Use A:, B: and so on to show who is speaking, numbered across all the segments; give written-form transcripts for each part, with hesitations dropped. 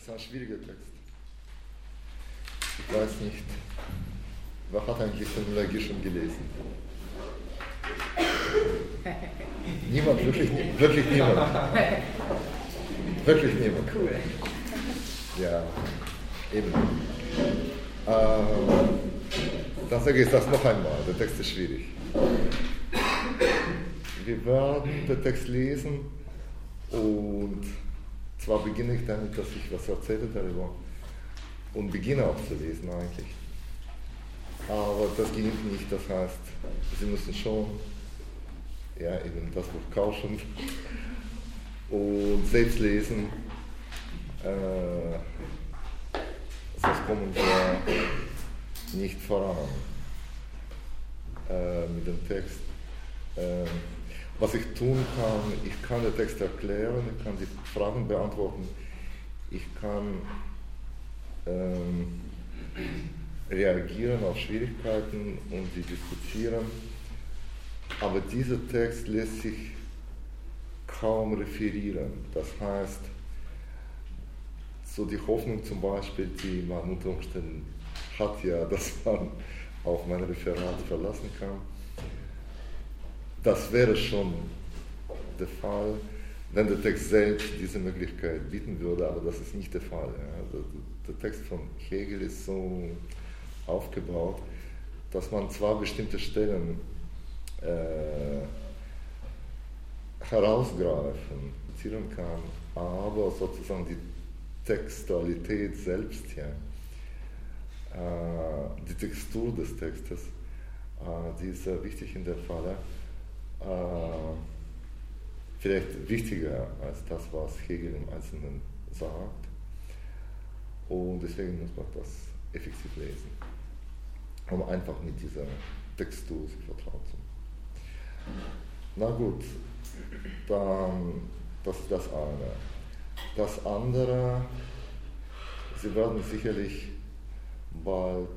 A: ist ein schwieriger Text. Ich weiß nicht, wer hat eigentlich Phänomenologie schon gelesen? Niemand, wirklich niemand. Wirklich niemand.
B: Cool.
A: Ja, eben. Dann sage ich das noch einmal, der Text ist schwierig. Wir werden den Text lesen und zwar beginne ich damit, dass ich was erzähle darüber und beginne auch zu lesen eigentlich. Aber das gelingt nicht, das heißt, Sie müssen schon eben das Buch kaufen und selbst lesen, sonst kommen wir nicht voran mit dem Text. Was ich tun kann, ich kann den Text erklären, ich kann die Fragen beantworten, ich kann reagieren auf Schwierigkeiten und sie diskutieren, aber dieser Text lässt sich kaum referieren. Das heißt, so die Hoffnung zum Beispiel, die man unter Umständen hat, ja, dass man auf mein Referat verlassen kann, das wäre schon der Fall, wenn der Text selbst diese Möglichkeit bieten würde, aber das ist nicht der Fall. Ja. Also der Text von Hegel ist so aufgebaut, dass man zwar bestimmte Stellen herausgreifen, zitieren kann, aber sozusagen die Textualität selbst, die Textur des Textes, die ist sehr wichtig in der Falle. Vielleicht wichtiger als das, was Hegel im Einzelnen sagt. Und deswegen muss man das effektiv lesen, um einfach mit dieser Textur sich vertraut zu machen. Na gut, dann, das ist das eine. Das andere, Sie werden sicherlich bald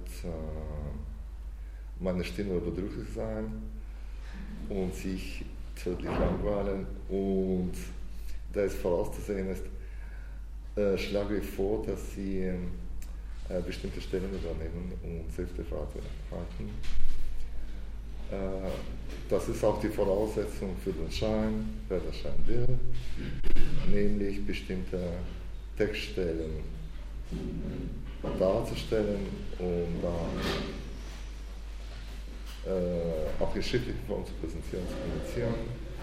A: meine Stimme bedrückt sein und sich tödlich langweilen, und da es vorauszusehen ist, schlage ich vor, dass Sie bestimmte Stellen übernehmen und Selbstbefragung halten. Das ist auch die Voraussetzung für den Schein, wer der Schein will, nämlich bestimmte Textstellen darzustellen und dann auch in schriftlicher Form zu präsentieren, zu kommunizieren.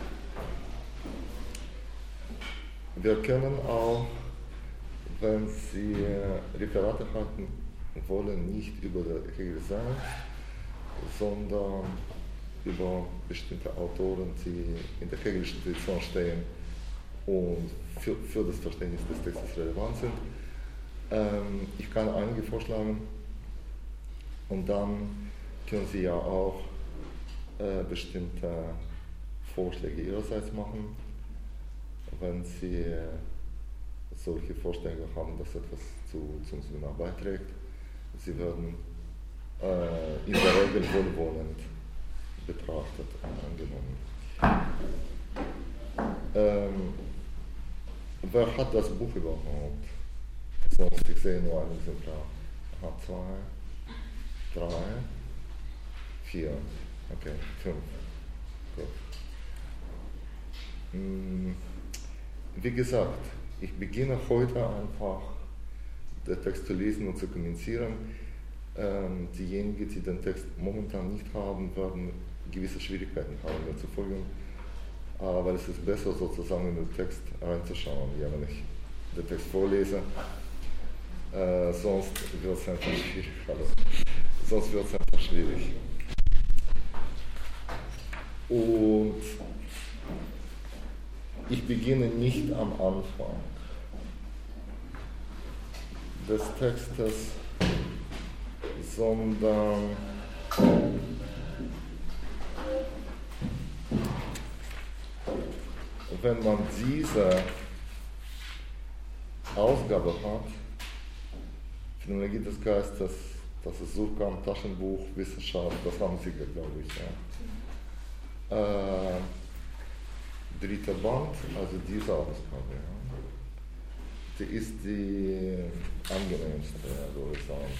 A: Wir können auch, wenn Sie Referate halten wollen, nicht über die Hegel selbst, sondern über bestimmte Autoren, die in der hegelischen Tradition stehen und für das Verständnis des Textes relevant sind. Ich kann einige vorschlagen und dann können Sie ja auch bestimmte Vorschläge Ihrerseits machen, wenn Sie solche Vorstellungen haben, dass etwas zum Seminar beiträgt. Sie werden in der Regel wohlwollend betrachtet und angenommen. Wer hat das Buch überhaupt? Sonst, ich sehe nur ein Exemplar. Aha, 2, 3, 4, okay, 5. Gut. Wie gesagt, ich beginne heute einfach den Text zu lesen und zu kommunizieren. Diejenigen, die den Text momentan nicht haben, werden gewisse Schwierigkeiten haben, mir zu folgen. Aber es ist besser, sozusagen in den Text reinzuschauen, ja, wenn ich den Text vorlese. Sonst wird es einfach schwierig. Sonst wird es einfach schwierig. Und ich beginne nicht am Anfang des Textes, sondern wenn man diese Ausgabe hat, Phänomenologie des Geistes, das ist Surkamp, Taschenbuch, Wissenschaft, das haben Sie, glaube ich. Ja. Dritter Band, also diese Ausgabe. Ja. die ist die angenehmste, würde ich sagen,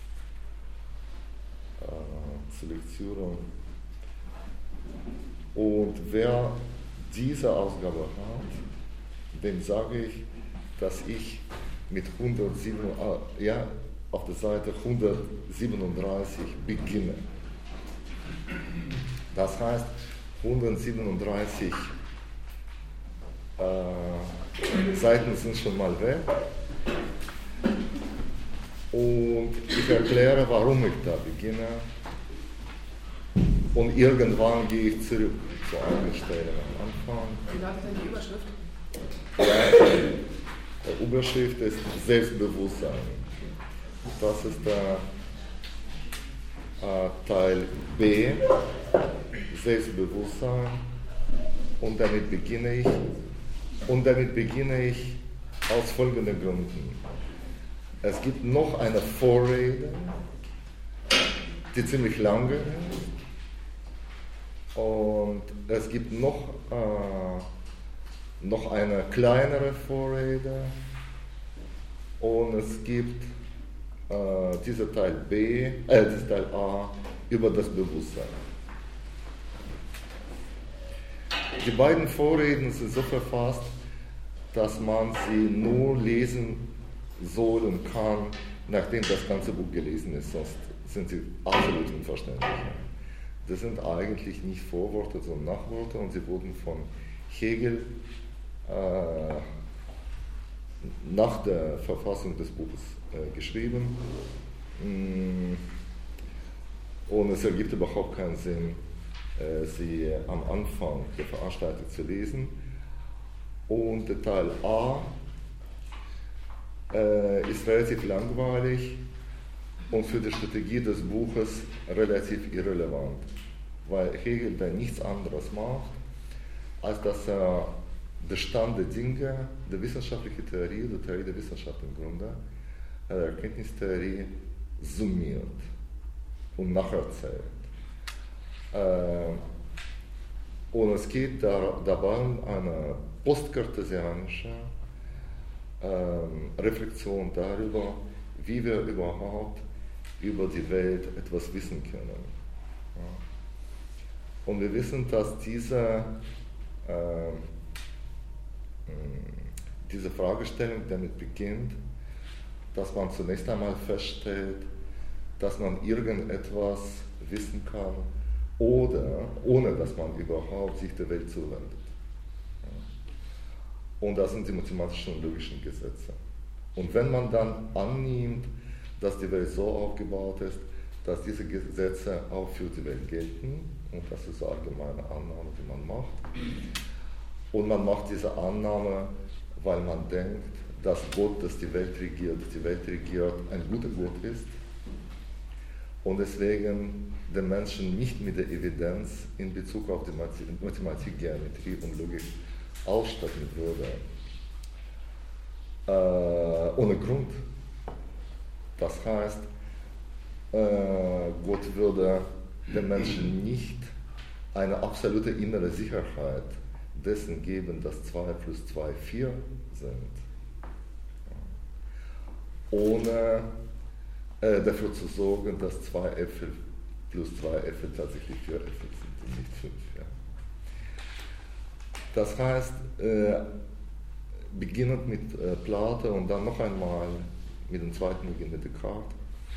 A: zur Lektüre. Und wer diese Ausgabe hat, dem sage ich, dass ich mit 107, auf der Seite 137 beginne. Das heißt, 137 Seiten sind schon mal weg. Und ich erkläre, warum ich da beginne. Und irgendwann gehe ich zurück zu einer Stelle am Anfang.
B: Wie lautet denn die Überschrift?
A: Die Überschrift ist Selbstbewusstsein. Das ist der Teil B, Selbstbewusstsein. Und damit beginne ich aus folgenden Gründen. Es gibt noch eine Vorrede, die ziemlich lange ist. Und es gibt noch eine kleinere Vorrede. Und es gibt dieser Teil dieser Teil A über das Bewusstsein. Die beiden Vorreden sind so verfasst, dass man sie nur lesen soll und kann, nachdem das ganze Buch gelesen ist, sonst sind sie absolut unverständlich. Das sind eigentlich nicht Vorworte, sondern Nachworte und sie wurden von Hegel nach der Verfassung des Buches geschrieben. Und es ergibt überhaupt keinen Sinn, sie am Anfang der Veranstaltung zu lesen. Und der Teil A ist relativ langweilig und für die Strategie des Buches relativ irrelevant, weil Hegel da nichts anderes macht, als dass er den Stand der Dinge, der wissenschaftlichen Theorie, der Theorie der Wissenschaft im Grunde, der Erkenntnistheorie summiert und nacherzählt. Und es geht dabei um eine postkartesianische Reflexion darüber, wie wir überhaupt über die Welt etwas wissen können. Und wir wissen, dass diese Fragestellung damit beginnt, dass man zunächst einmal feststellt, dass man irgendetwas wissen kann, oder ohne dass man überhaupt sich der Welt zuwendet. Und das sind die mathematischen und logischen Gesetze. Und wenn man dann annimmt, dass die Welt so aufgebaut ist, dass diese Gesetze auch für die Welt gelten, und das ist eine allgemeine Annahme, die man macht, und man macht diese Annahme, weil man denkt, dass Gott, das die Welt regiert, ein guter Gott ist, und deswegen den Menschen nicht mit der Evidenz in Bezug auf die Mathematik, Geometrie und Logik ausstatten würde. Ohne Grund. Das heißt, Gott würde den Menschen nicht eine absolute innere Sicherheit dessen geben, dass 2 plus 2 4 sind. Ohne dafür zu sorgen, dass 2 Äpfel plus 2 Äpfel tatsächlich 4 Äpfel sind und nicht 5. Ja. Das heißt, beginnend mit Plato und dann noch einmal mit dem zweiten Beginn mit Descartes,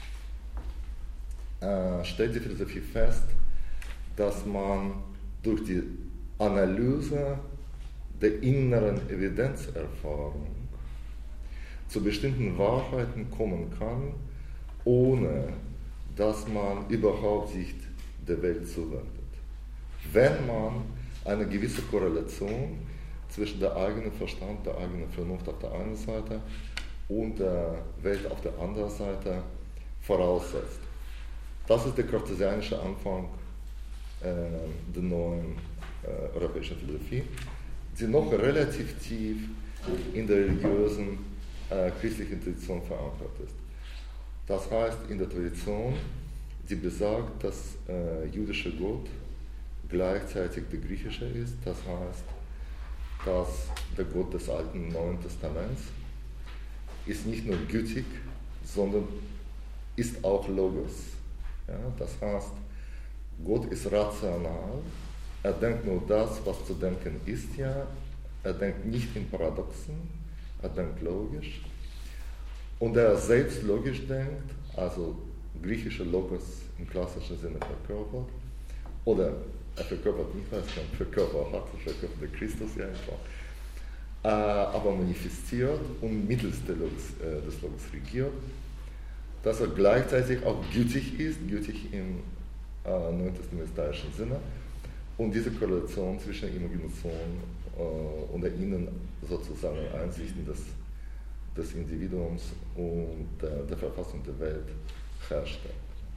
A: stellt die Philosophie fest, dass man durch die Analyse der inneren Evidenzerfahrung zu bestimmten Wahrheiten kommen kann, ohne dass man überhaupt sich der Welt zuwendet. Wenn man eine gewisse Korrelation zwischen der eigenen Verstand, der eigenen Vernunft auf der einen Seite und der Welt auf der anderen Seite voraussetzt. Das ist der kartesianische Anfang der neuen europäischen Philosophie, die noch relativ tief in der religiösen christlichen Tradition verankert ist. Das heißt, in der Tradition, die besagt, dass jüdische Gott gleichzeitig der griechische ist, das heißt, dass der Gott des Alten und Neuen Testaments ist nicht nur gütig, sondern ist auch Logos. Ja, das heißt, Gott ist rational, er denkt nur das, was zu denken ist, ja. Er denkt nicht in Paradoxen, er denkt logisch. Und er selbst logisch denkt, also griechische Logos im klassischen Sinne verkörpert, oder er verkörpert nicht, was er verkörpert hat, er verkörpert der Christus ja einfach, aber manifestiert und mittels des Logos regiert, dass er gleichzeitig auch gütig ist, gütig im neutestamentischen Sinne, und diese Korrelation zwischen Imagination und der Innen sozusagen Einsichten des Individuums und der Verfassung der Welt herstellt.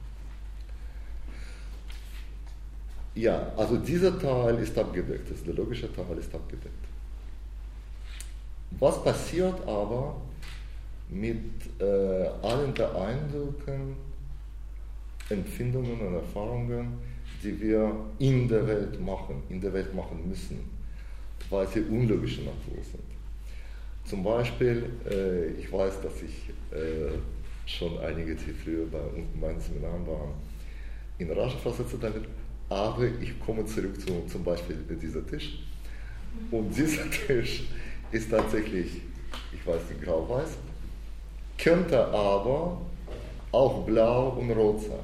A: Ja, also dieser Teil ist abgedeckt, der logische Teil ist abgedeckt. Was passiert aber mit allen der Eindrücken, Empfindungen und Erfahrungen, die wir in der Welt machen müssen, weil sie unlogische Natur sind? Zum Beispiel, ich weiß, dass ich schon einige, die früher bei meinen Seminaren waren, in Rage versetzt habe, aber ich komme zurück zu zum Beispiel dieser Tisch. Und dieser Tisch ist tatsächlich, ich weiß nicht, grau-weiß, könnte aber auch blau und rot sein.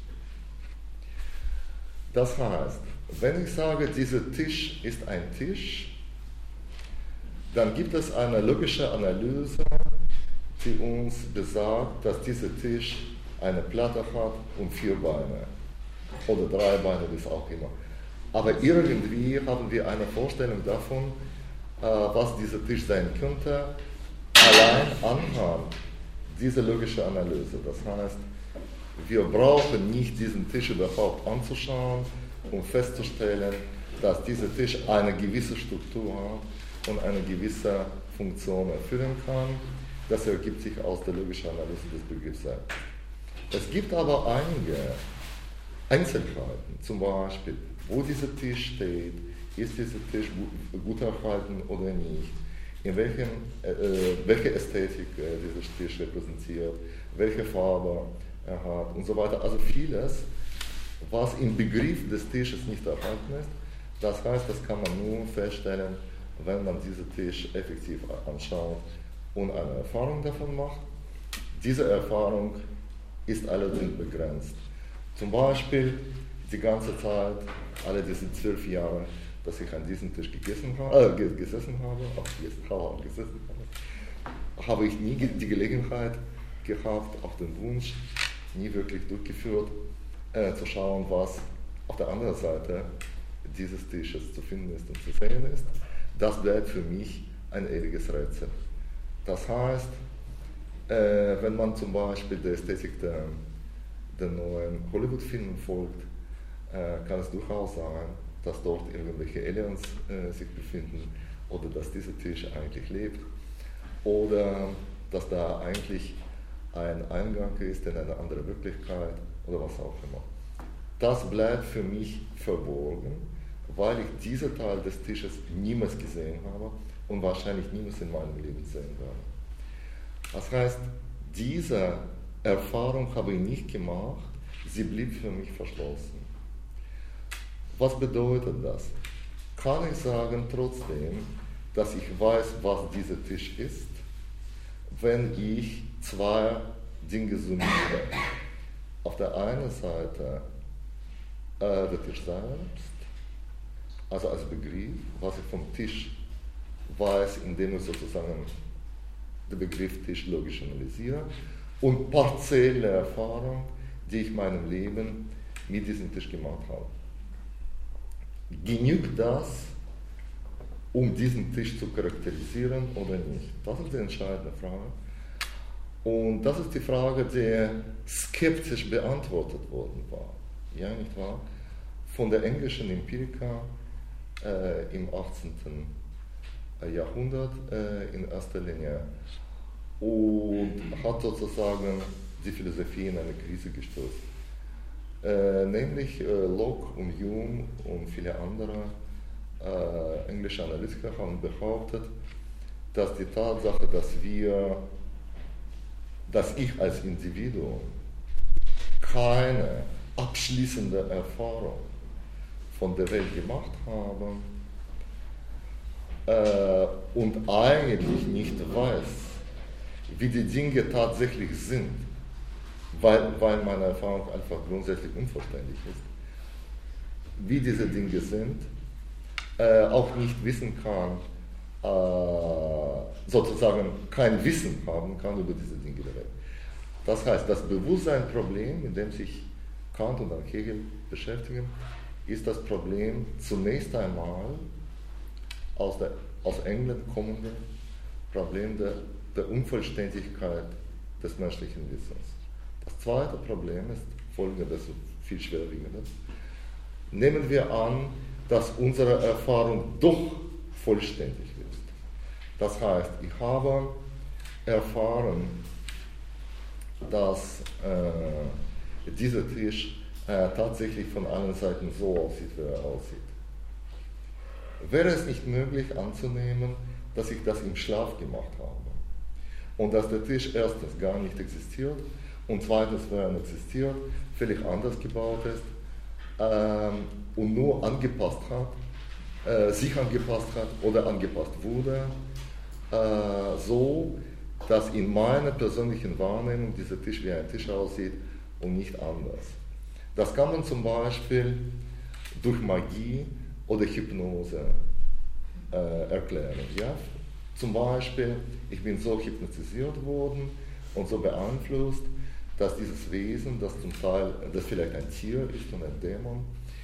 A: Das heißt, wenn ich sage, dieser Tisch ist ein Tisch, dann gibt es eine logische Analyse, die uns besagt, dass dieser Tisch eine Platte hat und 4 Beine oder 3 Beine, wie es auch immer. Aber irgendwie haben wir eine Vorstellung davon, was dieser Tisch sein könnte, allein anhand dieser logischen Analyse. Das heißt, wir brauchen nicht diesen Tisch überhaupt anzuschauen, um festzustellen, dass dieser Tisch eine gewisse Struktur hat und eine gewisse Funktion erfüllen kann. Das ergibt sich aus der logischen Analyse des Begriffs selbst. Es gibt aber einige Einzelheiten, zum Beispiel, wo dieser Tisch steht, ist dieser Tisch gut erhalten oder nicht, in welche Ästhetik dieser Tisch repräsentiert, welche Farbe er hat und so weiter. Also vieles, was im Begriff des Tisches nicht erhalten ist. Das heißt, das kann man nur feststellen, wenn man diesen Tisch effektiv anschaut und eine Erfahrung davon macht. Diese Erfahrung ist allerdings begrenzt. Zum Beispiel die ganze Zeit, alle diese 12 Jahre, dass ich an diesem Tisch gesessen habe, habe ich nie die Gelegenheit gehabt, auch den Wunsch, nie wirklich durchgeführt, zu schauen, was auf der anderen Seite dieses Tisches zu finden ist und zu sehen ist. Das bleibt für mich ein ewiges Rätsel. Das heißt, wenn man zum Beispiel der Ästhetik der neuen Hollywood-Filme folgt, kann es durchaus sein, dass dort irgendwelche Aliens sich befinden oder dass dieser Tisch eigentlich lebt oder dass da eigentlich ein Eingang ist in eine andere Wirklichkeit oder was auch immer. Das bleibt für mich verborgen, weil ich diesen Teil des Tisches niemals gesehen habe und wahrscheinlich niemals in meinem Leben sehen werde. Das heißt, diese Erfahrung habe ich nicht gemacht, sie blieb für mich verschlossen. Was bedeutet das? Kann ich sagen trotzdem, dass ich weiß, was dieser Tisch ist, wenn ich 2 Dinge summiere. Auf der einen Seite der Tisch selbst, also als Begriff, was ich vom Tisch weiß, indem ich sozusagen den Begriff Tisch logisch analysiere, und partielle Erfahrung, die ich in meinem Leben mit diesem Tisch gemacht habe. Genügt das, um diesen Tisch zu charakterisieren oder nicht? Das ist die entscheidende Frage. Und das ist die Frage, die skeptisch beantwortet worden war. Ja, nicht wahr? Von der englischen Empiriker im 18. Jahrhundert in erster Linie und hat sozusagen die Philosophie in eine Krise gestürzt. Nämlich Locke und Hume und viele andere englische Analytiker haben behauptet, dass die Tatsache, dass wir dass ich als Individuum keine abschließende Erfahrung von der Welt gemacht habe und eigentlich nicht weiß, wie die Dinge tatsächlich sind, weil meine Erfahrung einfach grundsätzlich unvollständig ist, wie diese Dinge sind, auch nicht wissen kann, sozusagen kein Wissen haben kann über diese Dinge der Welt. Das heißt, das Bewusstseinsproblem, mit dem sich Kant und dann Hegel beschäftigen, ist das Problem zunächst einmal aus England kommende Problem der Unvollständigkeit des menschlichen Wissens. Das zweite Problem ist folgendes, viel schwerwiegendes. Nehmen wir an, dass unsere Erfahrung doch vollständig ist. Das heißt, ich habe erfahren, dass dieser Tisch tatsächlich von allen Seiten so aussieht, wie er aussieht. Wäre es nicht möglich anzunehmen, dass ich das im Schlaf gemacht habe und dass der Tisch erstens gar nicht existiert und zweitens, wenn er existiert, völlig anders gebaut ist und nur angepasst hat, sich angepasst hat oder angepasst wurde, so dass in meiner persönlichen Wahrnehmung dieser Tisch wie ein Tisch aussieht und nicht anders. Das kann man zum Beispiel durch Magie oder Hypnose erklären. Ja? Zum Beispiel, ich bin so hypnotisiert worden und so beeinflusst, dass dieses Wesen, das zum Teil, das vielleicht ein Tier ist und ein Dämon,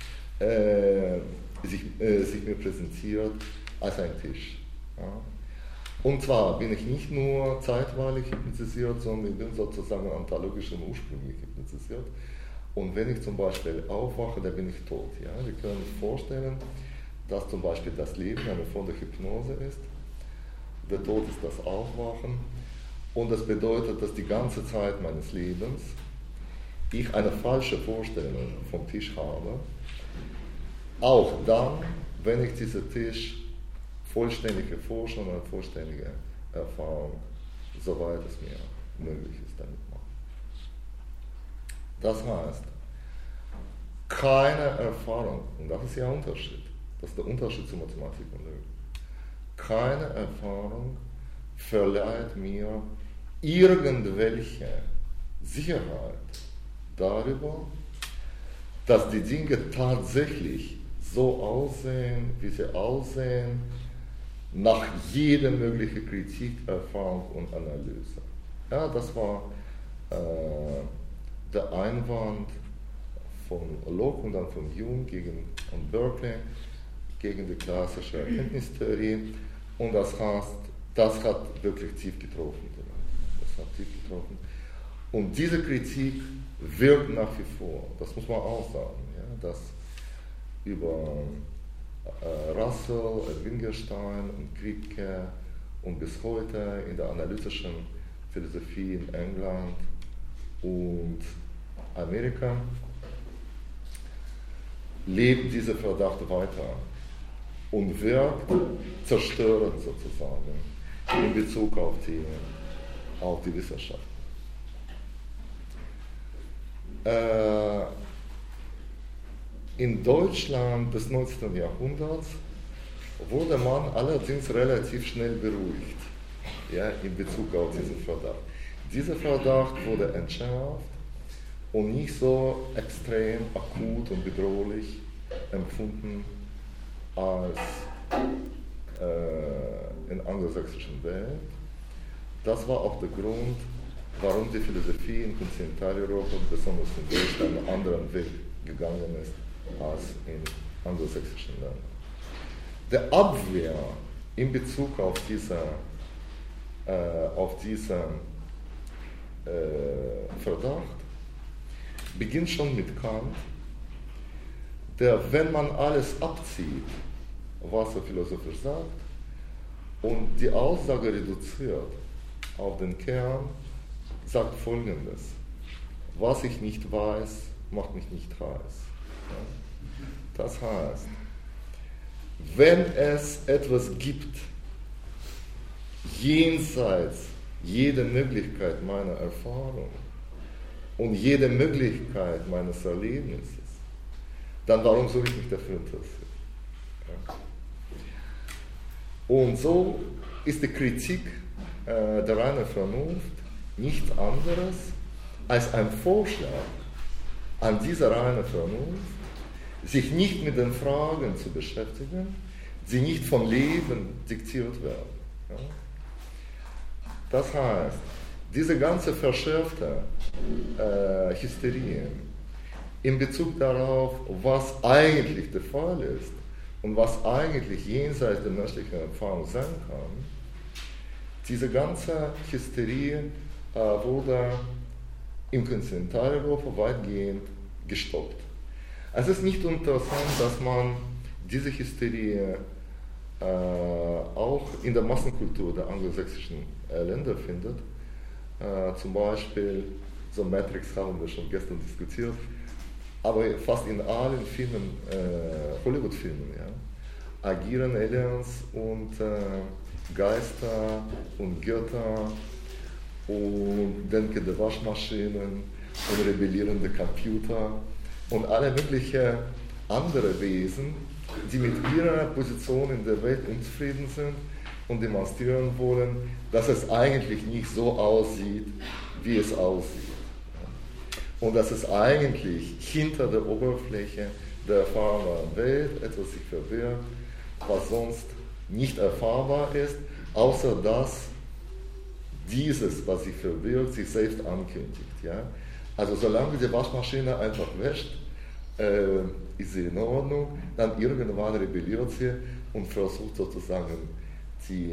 A: sich mir präsentiert als ein Tisch. Ja? Und zwar bin ich nicht nur zeitweilig hypnotisiert, sondern ich bin sozusagen ontologisch und ursprünglich hypnotisiert. Und wenn ich zum Beispiel aufwache, dann bin ich tot. Ja? Wir können uns vorstellen, dass zum Beispiel das Leben eine Form der Hypnose ist. Der Tod ist das Aufwachen. Und das bedeutet, dass die ganze Zeit meines Lebens ich eine falsche Vorstellung vom Tisch habe. Auch dann, wenn ich diesen Tisch vollständig erforsche und eine vollständige Erfahrung, soweit es mir möglich ist, damit mache. Das heißt, keine Erfahrung, und das ist ja ein Unterschied, das ist der Unterschied zu Mathematik und Logik, keine Erfahrung verleiht mir irgendwelche Sicherheit darüber, dass die Dinge tatsächlich so aussehen, wie sie aussehen, nach jeder möglichen Kritik, Erfahrung und Analyse. Ja, das war der Einwand von Locke und dann von Hume und Berkeley gegen die klassische Erkenntnistheorie. Und das hat wirklich tief getroffen. Das hat tief getroffen. Und diese Kritik wirkt nach wie vor. Das muss man auch sagen. Ja, dass über Russell, Wittgenstein und Kripke und bis heute in der analytischen Philosophie in England und Amerika lebt dieser Verdacht weiter und wirkt zerstörend sozusagen in Bezug auf die Wissenschaft. In Deutschland des 19. Jahrhunderts wurde man allerdings relativ schnell beruhigt, ja, in Bezug auf diesen Verdacht. Dieser Verdacht wurde entschärft und nicht so extrem akut und bedrohlich empfunden als in der angelsächsischen Welt. Das war auch der Grund, warum die Philosophie in Kontinentaleuropa, besonders in Deutschland, einen anderen Weg gegangen ist als in angelsächsischen Ländern. Der Abwehr in Bezug auf diesen Verdacht beginnt schon mit Kant, der, wenn man alles abzieht, was der Philosopher sagt, und die Aussage reduziert auf den Kern, sagt Folgendes: Was ich nicht weiß, macht mich nicht heiß. Das heißt, wenn es etwas gibt, jenseits jede Möglichkeit meiner Erfahrung und jede Möglichkeit meines Erlebnisses, dann warum soll ich mich dafür interessieren? Ja. Und so ist die Kritik der reinen Vernunft nichts anderes als ein Vorschlag an diese reine Vernunft, sich nicht mit den Fragen zu beschäftigen, die nicht vom Leben diktiert werden. Ja? Das heißt, diese ganze verschärfte Hysterie in Bezug darauf, was eigentlich der Fall ist und was eigentlich jenseits der menschlichen Erfahrung sein kann, diese ganze Hysterie wurde im Kontinentaleuropa weitgehend gestoppt. Es ist nicht interessant, dass man diese Hysterie auch in der Massenkultur der angelsächsischen Länder findet. Zum Beispiel, so Matrix haben wir schon gestern diskutiert, aber fast in allen Filmen, Hollywood-Filmen, ja, agieren Aliens und Geister und Götter und denkende Waschmaschinen und rebellierende Computer und alle möglichen andere Wesen, die mit ihrer Position in der Welt unzufrieden sind und demonstrieren wollen, dass es eigentlich nicht so aussieht, wie es aussieht. Und dass es eigentlich hinter der Oberfläche der erfahrbaren Welt etwas sich verbirgt, was sonst nicht erfahrbar ist, außer dass dieses, was sich verbirgt, sich selbst ankündigt. Ja? Also solange die Waschmaschine einfach wäscht, ist sie in Ordnung, dann irgendwann rebelliert sie und versucht sozusagen die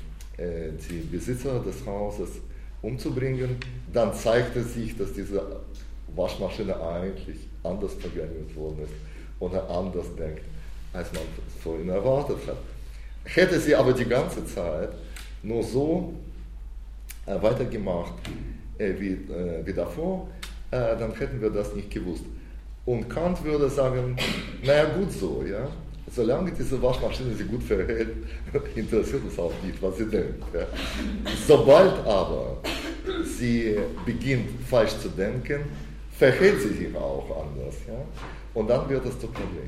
A: Besitzer des Hauses umzubringen. Dann zeigt es sich, dass diese Waschmaschine eigentlich anders programmiert worden ist oder anders denkt, als man vorhin erwartet hat. Hätte sie aber die ganze Zeit nur so weitergemacht wie davor, dann hätten wir das nicht gewusst. Und Kant würde sagen, naja gut so, ja. Solange diese Waschmaschine sich gut verhält, interessiert uns auch nicht, was sie denkt. Ja. Sobald aber sie beginnt falsch zu denken, verhält sie sich auch anders. Ja. Und dann wird es zu Problem.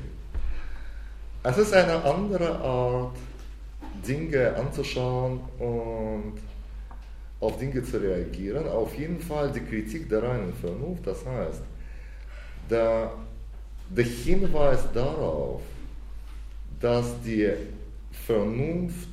A: Es ist eine andere Art, Dinge anzuschauen und auf Dinge zu reagieren. Auf jeden Fall die Kritik der reinen Vernunft, das heißt, der Hinweis darauf, dass die Vernunft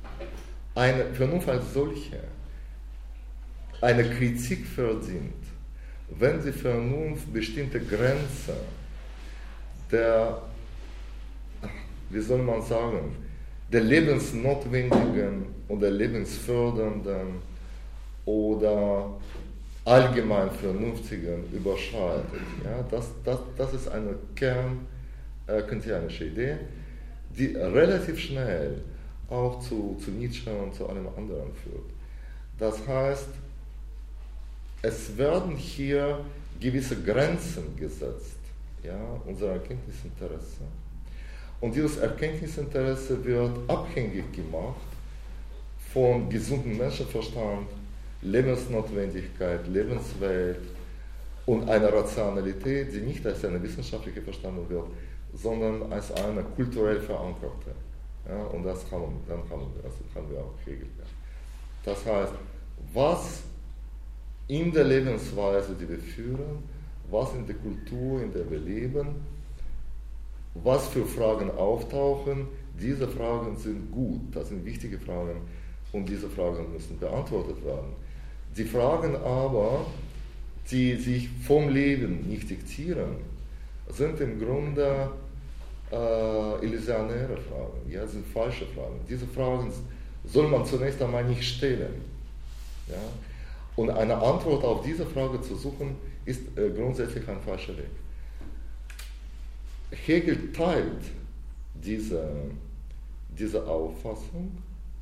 A: als solche eine Kritik verdient, wenn die Vernunft bestimmte Grenzen der, wie soll man sagen, der lebensnotwendigen oder lebensfördernden oder allgemein Vernünftigen überschreitet. Ja, das ist eine kantianische Idee, die relativ schnell auch zu Nietzsche und zu allem anderen führt. Das heißt, es werden hier gewisse Grenzen gesetzt, ja, unser Erkenntnisinteresse. Und dieses Erkenntnisinteresse wird abhängig gemacht von gesundem Menschenverstand, Lebensnotwendigkeit, Lebenswelt und einer Rationalität, die nicht als eine wissenschaftliche verstanden wird, sondern als eine kulturell verankerte. Ja, und das haben wir auch Hegel. Ja. Das heißt, was in der Lebensweise, die wir führen, was in der Kultur, in der wir leben, was für Fragen auftauchen, diese Fragen sind gut, das sind wichtige Fragen und diese Fragen müssen beantwortet werden. Die Fragen aber, die sich vom Leben nicht diktieren, sind im Grunde illusionäre Fragen, ja, sind falsche Fragen. Diese Fragen soll man zunächst einmal nicht stellen. Ja? Und eine Antwort auf diese Frage zu suchen, ist grundsätzlich ein falscher Weg. Hegel teilt diese Auffassung,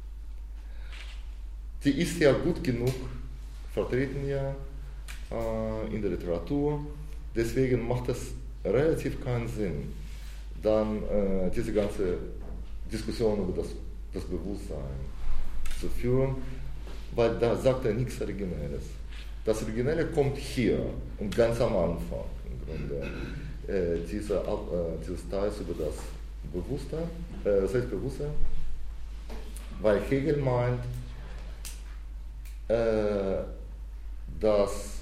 A: die ist ja gut genug vertreten ja in der Literatur, deswegen macht es relativ keinen Sinn, dann diese ganze Diskussion über das Bewusstsein zu führen. weil da sagt er nichts Originelles. Das Originelle kommt hier und ganz am Anfang im Grunde. Dieses Teils über das Selbstbewusstsein, weil Hegel meint, dass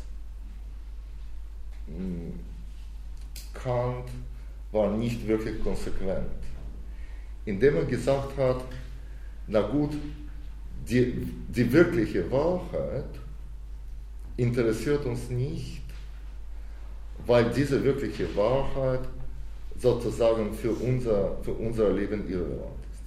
A: Kant war nicht wirklich konsequent, indem er gesagt hat, na gut, die wirkliche Wahrheit interessiert uns nicht, weil diese wirkliche Wahrheit sozusagen für unser Leben irrelevant ist.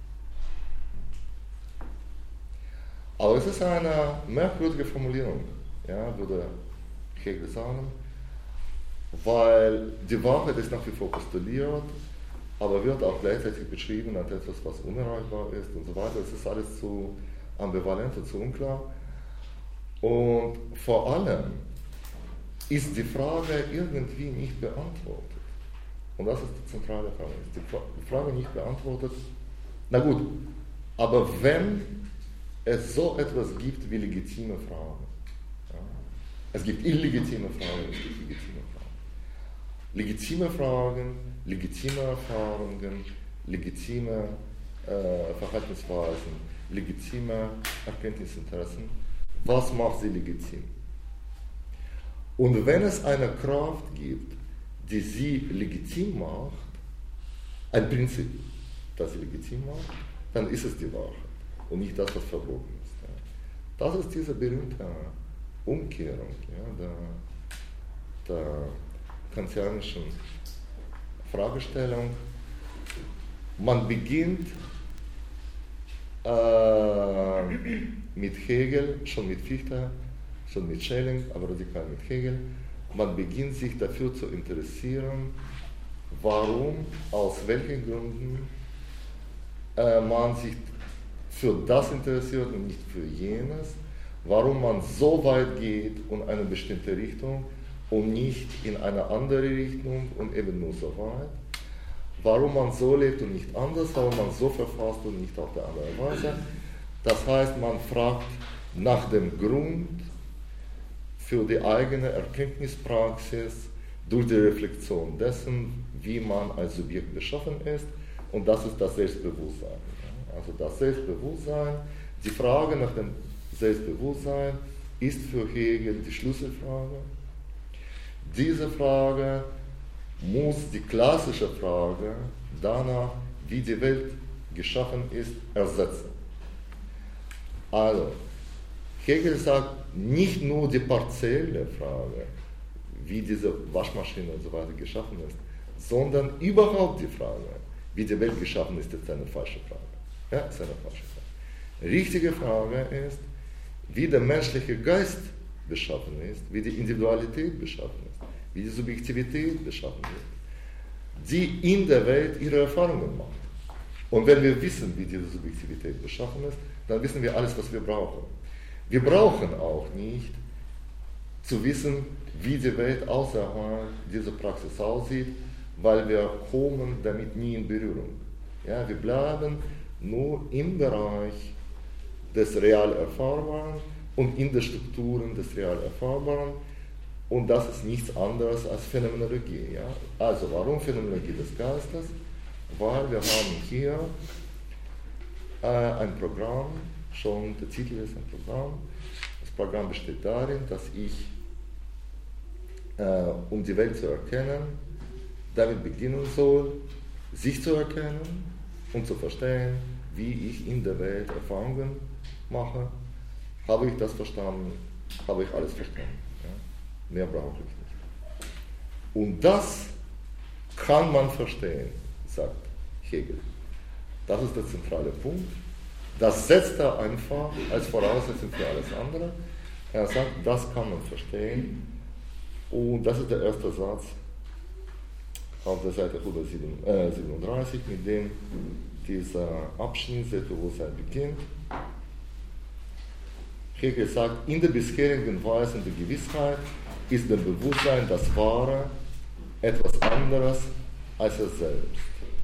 A: Aber es ist eine merkwürdige Formulierung, ja, würde Hegel sagen, weil die Wahrheit ist nach wie vor postuliert, aber wird auch gleichzeitig beschrieben als etwas, was unerreichbar ist und so weiter. Es ist alles zu ambivalent und zu unklar. Und vor allem ist die Frage irgendwie nicht beantwortet. Und das ist die zentrale Frage. Ist die Frage nicht beantwortet? Na gut, aber wenn es so etwas gibt wie legitime Fragen, ja, es gibt illegitime Fragen, es gibt legitime Fragen. Legitime Fragen, legitime Erfahrungen, legitime Verhaltensweisen, legitime Erkenntnisinteressen. Was macht sie legitim? Und wenn es eine Kraft gibt, die sie legitim macht, ein Prinzip, das sie legitim macht, dann ist es die Wahrheit und nicht das, was verboten ist. Das ist diese berühmte Umkehrung, ja, der kantianischen Fragestellung. Man beginnt mit Hegel, schon mit Fichte, schon mit Schelling, aber radikal mit Hegel. Man beginnt sich dafür zu interessieren, warum, aus welchen Gründen man sich für das interessiert und nicht für jenes, warum man so weit geht in eine bestimmte Richtung und nicht in eine andere Richtung und eben nur so weit, warum man so lebt und nicht anders, warum man so verfasst und nicht auf der andere Weise. Das heißt, man fragt nach dem Grund für die eigene Erkenntnispraxis durch die Reflexion dessen, wie man als Subjekt beschaffen ist, und das ist das Selbstbewusstsein. Also das Selbstbewusstsein, die Frage nach dem Selbstbewusstsein ist für Hegel die Schlüsselfrage. Diese Frage muss die klassische Frage danach, wie die Welt geschaffen ist, ersetzen. Also, Hegel sagt, nicht nur die partielle Frage, wie diese Waschmaschine und so weiter geschaffen ist, sondern überhaupt die Frage, wie die Welt geschaffen ist, ist eine falsche Frage. Ja, ist eine falsche Frage. Richtige Frage ist, wie der menschliche Geist beschaffen ist, wie die Individualität beschaffen ist, wie die Subjektivität beschaffen ist, die in der Welt ihre Erfahrungen macht. Und wenn wir wissen, wie diese Subjektivität beschaffen ist, dann wissen wir alles, was wir brauchen. Wir brauchen auch nicht zu wissen, wie die Welt außerhalb dieser Praxis aussieht, weil wir kommen damit nie in Berührung. Ja, wir bleiben nur im Bereich des real Erfahrbaren und in den Strukturen des real Erfahrbaren, und das ist nichts anderes als Phänomenologie. Ja? Also warum Phänomenologie des Geistes? Weil wir haben hier ein Programm, schon der Titel ist ein Programm. Das Programm besteht darin, dass ich, um die Welt zu erkennen, damit beginnen soll, sich zu erkennen und zu verstehen, wie ich in der Welt Erfahrungen mache. Habe ich das verstanden, habe ich alles verstanden. Ja? Mehr brauche ich nicht. Und das kann man verstehen, sagt Hegel. Das ist der zentrale Punkt. Das setzt er einfach als Voraussetzung für alles andere. Er sagt, das kann man verstehen. Und das ist der erste Satz auf der Seite 137, mit dem dieser Abschnitt Selbstbewusstsein beginnt. Hegel sagt, in der bisherigen Weise der Gewissheit ist dem Bewusstsein das Wahre etwas anderes als es selbst.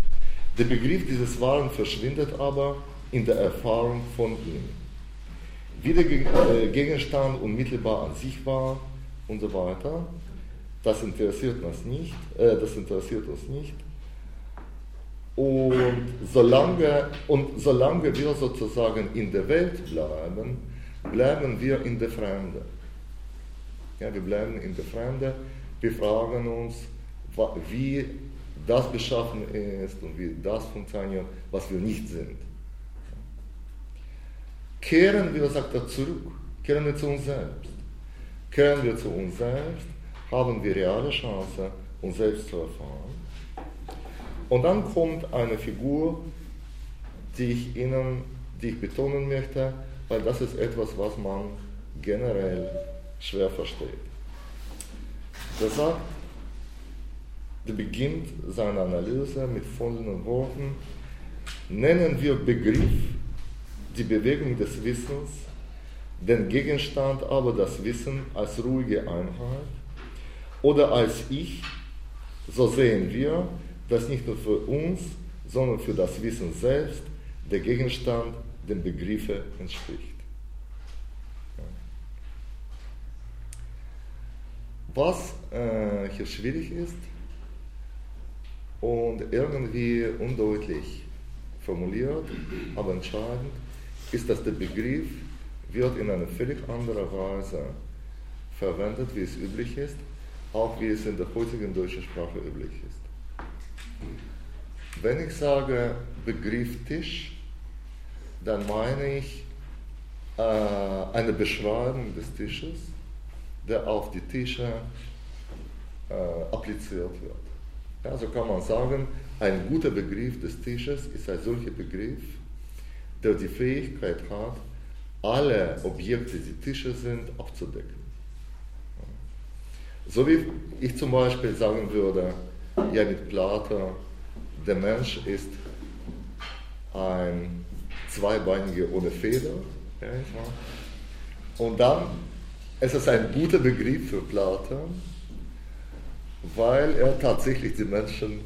A: Der Begriff dieses Wahren verschwindet aber in der Erfahrung von ihm. wie der Gegenstand unmittelbar an sich war und so weiter. Das interessiert uns nicht. Und solange wir sozusagen in der Welt bleiben, bleiben wir in der Fremde. Ja, wir bleiben in der Fremde. Wir fragen uns, wie das beschaffen ist und wie das funktioniert, was wir nicht sind. Kehren wir, sagt er, zurück. Kehren wir zu uns selbst. Kehren wir zu uns selbst, haben wir reale Chance, uns selbst zu erfahren. Und dann kommt eine Figur, die ich betonen möchte, weil das ist etwas, was man generell schwer versteht. Der beginnt seine Analyse mit folgenden Worten: Nennen wir Begriff die Bewegung des Wissens, den Gegenstand aber das Wissen als ruhige Einheit oder als Ich, so sehen wir, dass nicht nur für uns, sondern für das Wissen selbst der Gegenstand dem Begriffe entspricht. Was hier schwierig ist und irgendwie undeutlich formuliert, aber entscheidend, ist, dass der Begriff wird in einer völlig anderen Weise verwendet, wie es üblich ist, auch wie es in der heutigen deutschen Sprache üblich ist. Wenn ich sage Begriff Tisch, dann meine ich eine Beschreibung des Tisches, der auf die Tische appliziert wird. Ja, so kann man sagen, ein guter Begriff des Tisches ist ein solcher Begriff, der die Fähigkeit hat, alle Objekte, die Tische sind, abzudecken. So wie ich zum Beispiel sagen würde, ja, mit Plato, der Mensch ist ein Zweibeiniger ohne Feder. Ja, und dann ist es ein guter Begriff für Plato, weil er tatsächlich die Menschen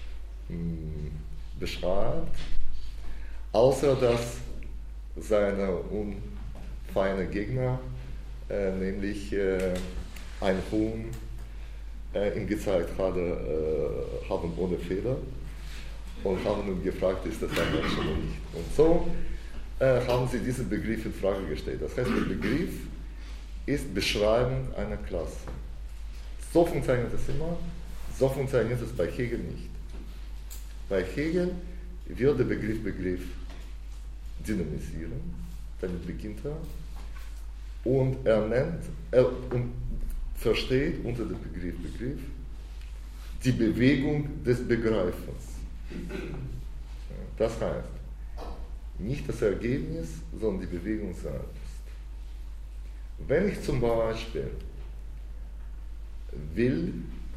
A: beschreibt, außer dass seine unfeine Gegner, nämlich ein Huhn, ihm gezeigt haben ohne Feder und haben ihn gefragt, ist das ein Mensch oder nicht. Und so haben sie diesen Begriff in Frage gestellt. Das heißt, der Begriff ist Beschreibung einer Klasse. So funktioniert es immer, so funktioniert es bei Hegel nicht. Bei Hegel wird der Begriff dynamisieren, damit beginnt er, und er versteht unter dem Begriff die Bewegung des Begreifens. Das heißt, nicht das Ergebnis, sondern die Bewegung selbst. Wenn ich zum Beispiel will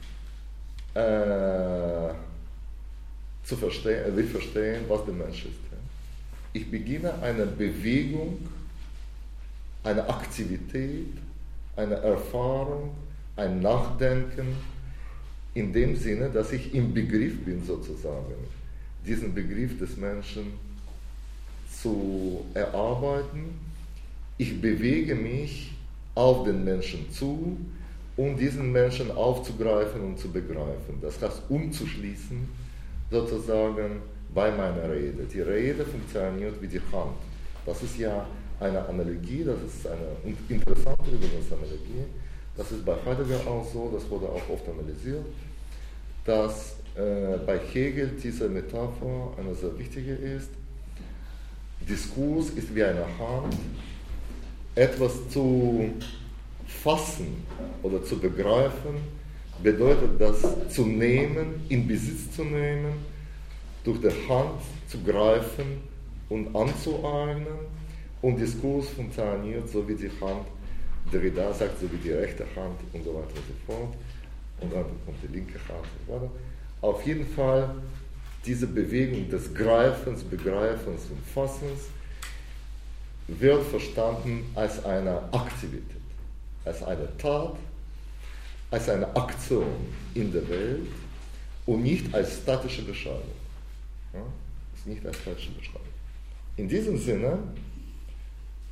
A: verstehen, was der Mensch ist, ich beginne eine Bewegung, eine Aktivität, eine Erfahrung, ein Nachdenken, in dem Sinne, dass ich im Begriff bin, sozusagen, diesen Begriff des Menschen zu erarbeiten. Ich bewege mich auf den Menschen zu, um diesen Menschen aufzugreifen und zu begreifen. Das heißt, umzuschließen, sozusagen, bei meiner Rede. Die Rede funktioniert wie die Hand. Das ist ja eine Analogie, das ist eine interessante Analogie. Das ist bei Heidegger auch so, das wurde auch oft analysiert, dass bei Hegel diese Metapher eine sehr wichtige ist. Diskurs ist wie eine Hand, etwas zu fassen oder zu begreifen, bedeutet das zu nehmen, in Besitz zu nehmen, durch die Hand zu greifen und anzueignen. Und Diskurs funktioniert so wie die Hand, Derrida sagt, so wie die rechte Hand und so weiter und so fort. Und dann kommt die linke Hand und so weiter. Auf jeden Fall, diese Bewegung des Greifens, Begreifens und Fassens wird verstanden als eine Aktivität, als eine Tat, als eine Aktion in der Welt und nicht als statische Beschreibung. Ja? Ist nicht als statische Beschreibung. In diesem Sinne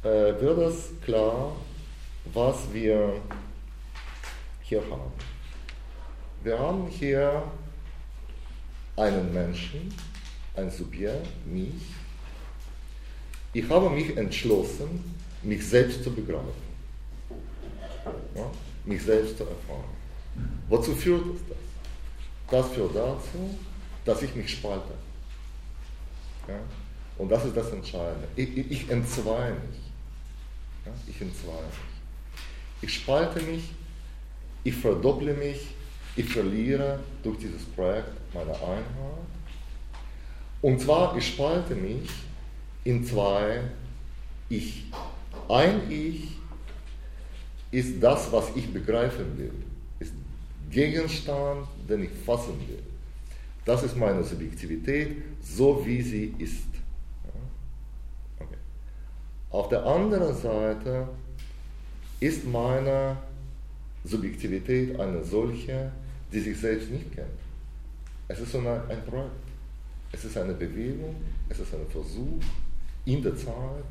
A: wird es klar, was wir hier haben. Wir haben hier einen Menschen, ein Subjekt, mich. Ich habe mich entschlossen, mich selbst zu begreifen, ja? Mich selbst zu erfahren. Wozu führt es das? Das führt dazu, dass ich mich spalte. Ja? Und das ist das Entscheidende. Ich entzweie mich. Ja? Ich entzweie mich. Ich spalte mich, ich verdopple mich, ich verliere durch dieses Projekt meine Einheit. Und zwar, ich spalte mich in zwei Ich. Ein Ich ist das, was ich begreifen will, ist Gegenstand, den ich fassen will. Das ist meine Subjektivität, so wie sie ist. Ja? Okay. Auf der anderen Seite ist meine Subjektivität eine solche, die sich selbst nicht kennt. Es ist so ein Projekt. Es ist eine Bewegung, es ist ein Versuch, in der Zeit,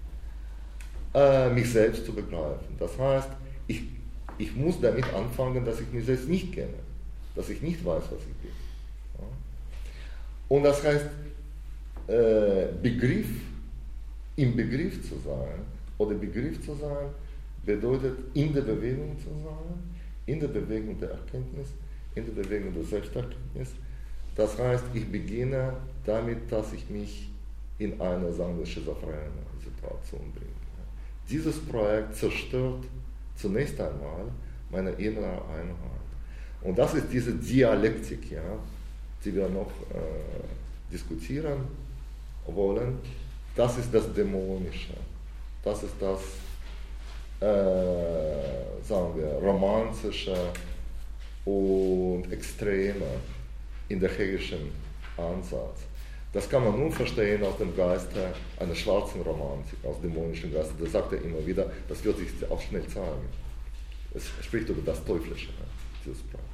A: mich selbst zu begreifen. Das heißt, ich muss damit anfangen, dass ich mich selbst nicht kenne, dass ich nicht weiß, was ich bin. Ja? Und das heißt, im Begriff zu sein oder Begriff zu sein, bedeutet in der Bewegung zu sein, in der Bewegung der Erkenntnis, in der Bewegung der Selbsterkenntnis. Das heißt, ich beginne damit, dass ich mich in eine, sagen wir, schizophrene Situation bringe. Dieses Projekt zerstört zunächst einmal meine innere Einheit. Und das ist diese Dialektik, ja, die wir noch diskutieren wollen. Das ist das Dämonische. Das ist das, sagen wir, Romantische und Extreme in der hegelischen Ansatz. Das kann man nun verstehen aus dem Geiste einer schwarzen Romantik, aus dämonischen Geiste. Da sagt er immer wieder, das wird sich auch schnell zeigen. Es spricht über das Teuflische, dieses Projekt.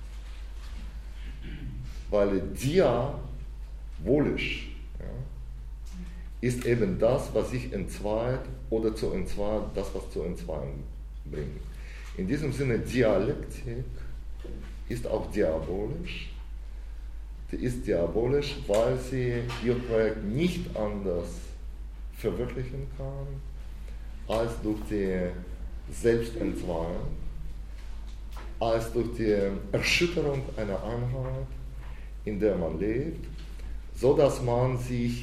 A: Weil diabolisch, ja, ist eben das, was sich entzweit oder zu entzweien, das, was zu entzweien bringt. In diesem Sinne, Dialektik ist auch diabolisch. Die ist diabolisch, weil sie ihr Projekt nicht anders verwirklichen kann, als durch die Selbstentzweiung, als durch die Erschütterung einer Einheit, in der man lebt, so dass man sich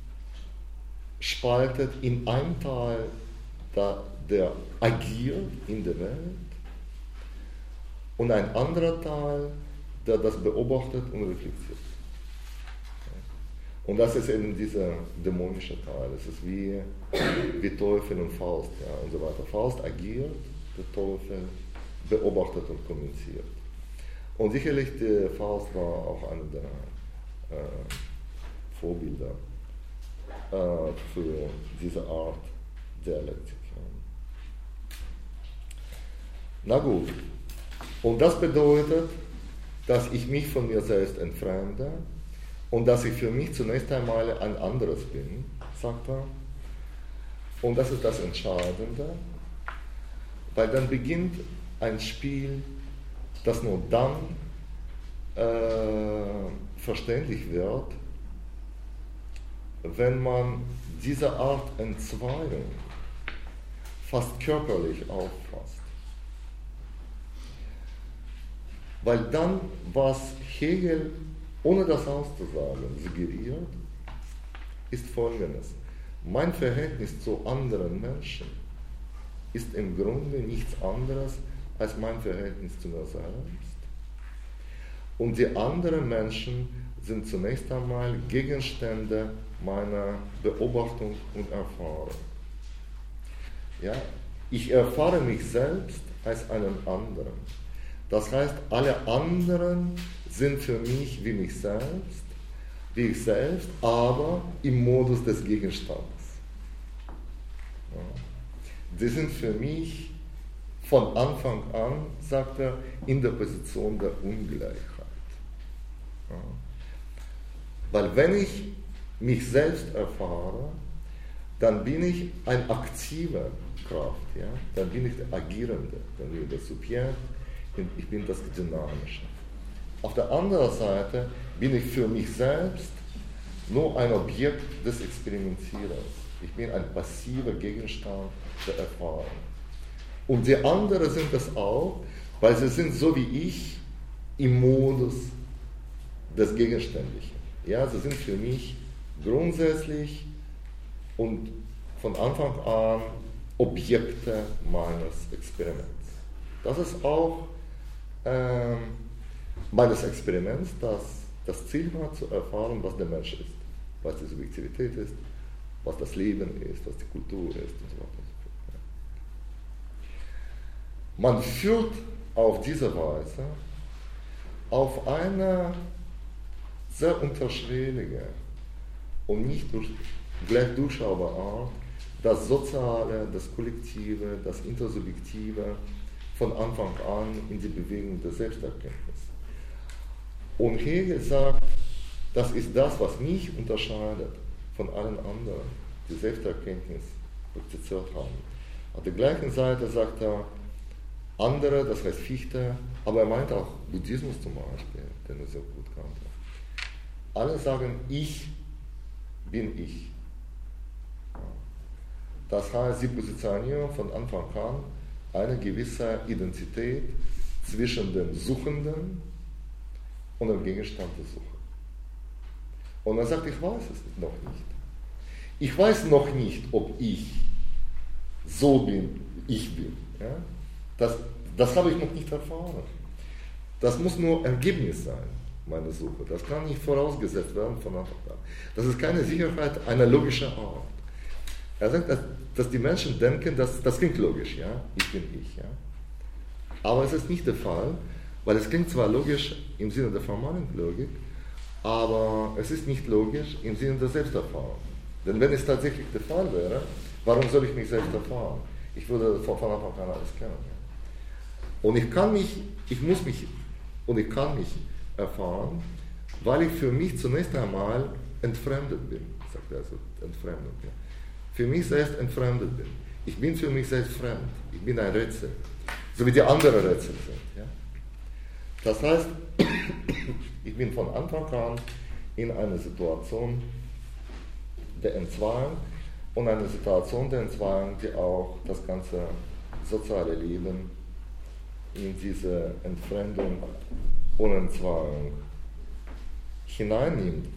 A: spaltet in einen Teil, der agiert in der Welt, und ein anderer Teil, der das beobachtet und reflektiert. Und das ist eben dieser dämonische Teil. Es ist wie Teufel und Faust, ja, und so weiter. Faust agiert, der Teufel beobachtet und kommuniziert. Und sicherlich der Faust war auch einer der Vorbilder für diese Art Dialektik. Ja. Na gut, und das bedeutet, dass ich mich von mir selbst entfremde und dass ich für mich zunächst einmal ein anderes bin, sagt er. Und das ist das Entscheidende, weil dann beginnt ein Spiel, das nur dann verständlich wird, wenn man diese Art Entzweiung fast körperlich auffasst. Weil dann, was Hegel, ohne das auszusagen, suggeriert, ist Folgendes. Mein Verhältnis zu anderen Menschen ist im Grunde nichts anderes als mein Verhältnis zu mir selbst. Und die anderen Menschen sind zunächst einmal Gegenstände meiner Beobachtung und Erfahrung. Ja? Ich erfahre mich selbst als einen anderen. Das heißt, alle anderen sind für mich wie ich selbst, aber im Modus des Gegenstandes. Ja. Die sind für mich von Anfang an, sagt er, in der Position der Ungleichheit. Ja. Weil wenn ich mich selbst erfahre, dann bin ich ein aktiver Kraft, ja? Dann bin ich der Agierende, dann bin ich das Subjekt, ich bin das Dynamische. Auf der anderen Seite bin ich für mich selbst nur ein Objekt des Experimentierens. Ich bin ein passiver Gegenstand der Erfahrung. Und die anderen sind das auch, weil sie sind so wie ich im Modus des Gegenständlichen. Ja, sie sind für mich grundsätzlich und von Anfang an Objekte meines Experiments. Das ist auch meines Experiments, das das Ziel hat, zu erfahren, was der Mensch ist, was die Subjektivität ist, was das Leben ist, was die Kultur ist und so weiter und so fort. Man führt auf diese Weise auf eine sehr unterschwellige und nicht gleich durchschaubare Art das Soziale, das Kollektive, das Intersubjektive von Anfang an in die Bewegung der Selbsterkenntnis. Und Hegel sagt, das ist das, was mich unterscheidet von allen anderen, die Selbsterkenntnis praktiziert haben. Auf der gleichen Seite sagt er, andere, das heißt Fichte, aber er meint auch Buddhismus zum Beispiel, den er sehr gut kannte. Alle sagen, ich bin ich. Das heißt, sie positionieren von Anfang an eine gewisse Identität zwischen dem Suchenden und dem Gegenstand der Suche. Und er sagt, ich weiß es noch nicht. Ich weiß noch nicht, ob ich so bin, ich bin. Ja? Das habe ich noch nicht erfahren. Das muss nur Ergebnis sein, meine Suche. Das kann nicht vorausgesetzt werden von Anfang an. Das ist keine Sicherheit einer logischen Art. Er sagt, dass die Menschen denken, das klingt logisch, ja? Ich bin ich. Ja? Aber es ist nicht der Fall, weil es klingt zwar logisch im Sinne der formalen Logik, aber es ist nicht logisch im Sinne der Selbsterfahrung. Denn wenn es tatsächlich der Fall wäre, warum soll ich mich selbst erfahren? Ich würde von Anfang an alles kennen. Ja? Und ich kann mich erfahren, weil ich für mich zunächst einmal entfremdet bin, sagt er, also Entfremdung. Ja? Für mich selbst entfremdet bin. Ich bin für mich selbst fremd. Ich bin ein Rätsel. So wie die anderen Rätsel sind. Ja? Das heißt, ich bin von Anfang an in einer Situation der Entzweiung und eine Situation der Entzweiung, die auch das ganze soziale Leben in diese Entfremdung und Entzweiung hineinnimmt.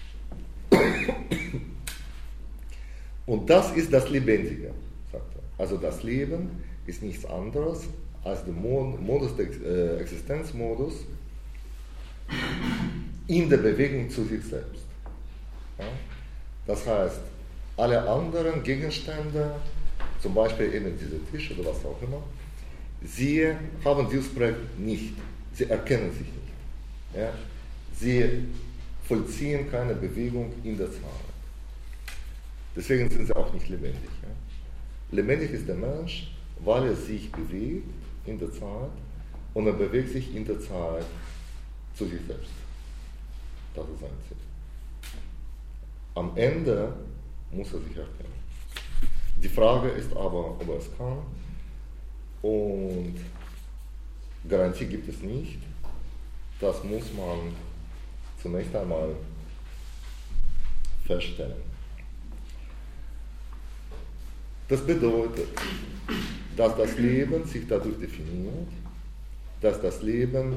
A: Und das ist das Lebendige, sagt er. Also das Leben ist nichts anderes als der Modus der Existenzmodus in der Bewegung zu sich selbst. Ja? Das heißt, alle anderen Gegenstände, zum Beispiel eben dieser Tisch oder was auch immer, sie haben dieses Projekt nicht, sie erkennen sich nicht. Ja? Sie vollziehen keine Bewegung in der Zeit. Deswegen sind sie auch nicht lebendig. Ja? Lebendig ist der Mensch, weil er sich bewegt in der Zeit und er bewegt sich in der Zeit zu sich selbst. Das ist sein Ziel. Am Ende muss er sich erkennen. Die Frage ist aber, ob er es kann. Und Garantie gibt es nicht. Das muss man zunächst einmal feststellen. Das bedeutet, dass das Leben sich dadurch definiert, dass das Leben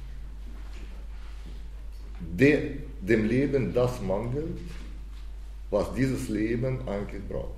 A: dem Leben das mangelt, was dieses Leben eigentlich braucht.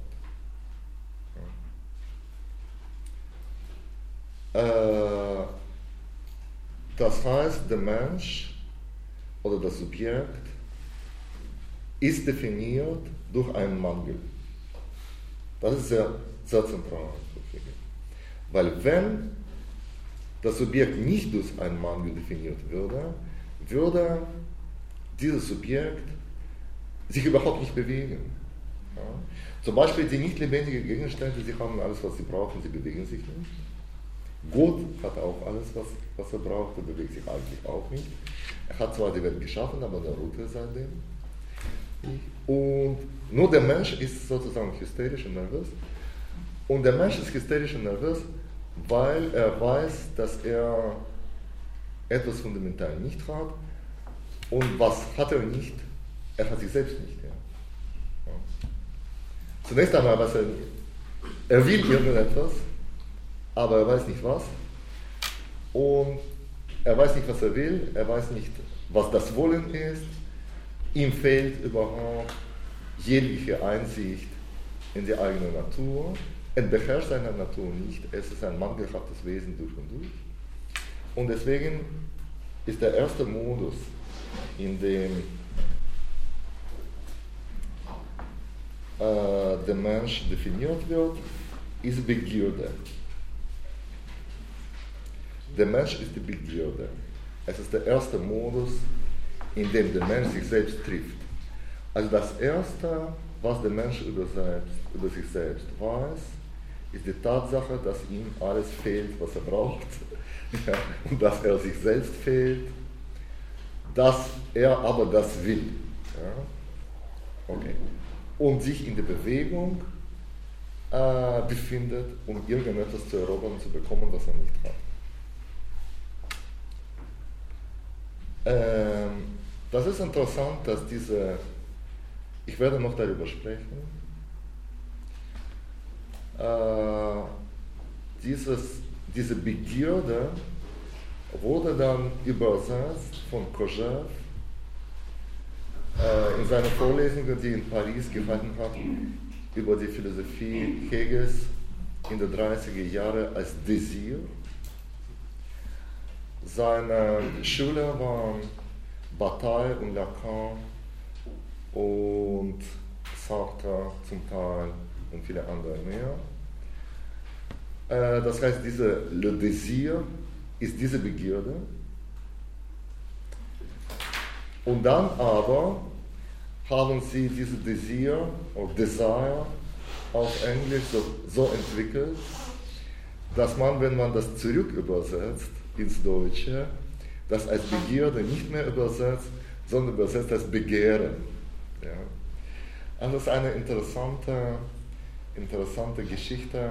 A: Das heißt, der Mensch oder das Subjekt ist definiert durch einen Mangel. Das ist sehr, sehr zentral. Weil wenn das Subjekt nicht durch einen Mangel definiert würde dieses Subjekt sich überhaupt nicht bewegen. Ja? Zum Beispiel die nicht lebendigen Gegenstände, sie haben alles, was sie brauchen, sie bewegen sich nicht. Gott hat auch alles, was er braucht, er bewegt sich eigentlich auch nicht. Er hat zwar die Welt geschaffen, aber er ruht seitdem. Und nur der Mensch ist sozusagen hysterisch und nervös. Und der Mensch ist hysterisch und nervös, weil er weiß, dass er etwas fundamental nicht hat. Und was hat er nicht? Er hat sich selbst nicht. Ja. Ja. Zunächst einmal, was er will irgendetwas, aber er weiß nicht was. Und er weiß nicht, was er will, er weiß nicht, was das Wollen ist. Ihm fehlt überhaupt jegliche Einsicht in die eigene Natur. Er beherrscht seine Natur nicht. Es ist ein mangelhaftes Wesen durch und durch. Und deswegen ist der erste Modus, in dem der Mensch definiert wird, ist Begierde. Der Mensch ist die Begierde. Es ist der erste Modus, in dem der Mensch sich selbst trifft. Also das Erste, was der Mensch über sich selbst weiß, ist die Tatsache, dass ihm alles fehlt, was er braucht, ja, und dass er sich selbst fehlt, dass er aber das will. Ja. Okay. Und sich in der Bewegung befindet, um irgendetwas zu erobern und zu bekommen, was er nicht hat. Das ist interessant, dass ich werde noch darüber sprechen, diese Begierde wurde dann übersetzt von Kojève in seiner Vorlesung, die er in Paris gehalten hat, über die Philosophie Hegels in den 30er Jahren als Désir. Seine Schüler waren Bataille und Lacan und Sartre zum Teil und viele andere mehr. Das heißt, Le Désir ist diese Begierde. Und dann aber haben sie diese Désir oder Desire auf Englisch so entwickelt, dass man, wenn man das zurück übersetzt ins Deutsche, das als Begierde nicht mehr übersetzt, sondern übersetzt als Begehren. Ja. Also das ist eine interessante Geschichte,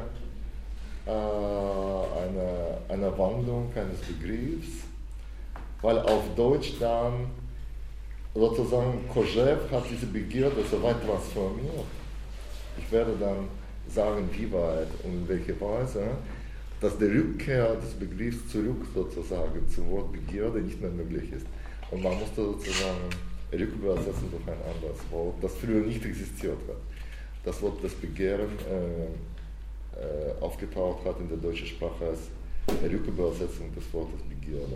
A: eine Wandlung eines Begriffs, weil auf Deutsch dann sozusagen Kojève hat diese Begierde so weit transformiert. Ich werde dann sagen, wie weit und in welcher Weise, dass die Rückkehr des Begriffs zurück sozusagen zum Wort Begierde nicht mehr möglich ist. Und man musste sozusagen rückübersetzen durch ein anderes Wort, das früher nicht existiert hat. Das Wort des Begehren aufgetaucht hat in der deutschen Sprache als Rückübersetzung des Wortes Begierde,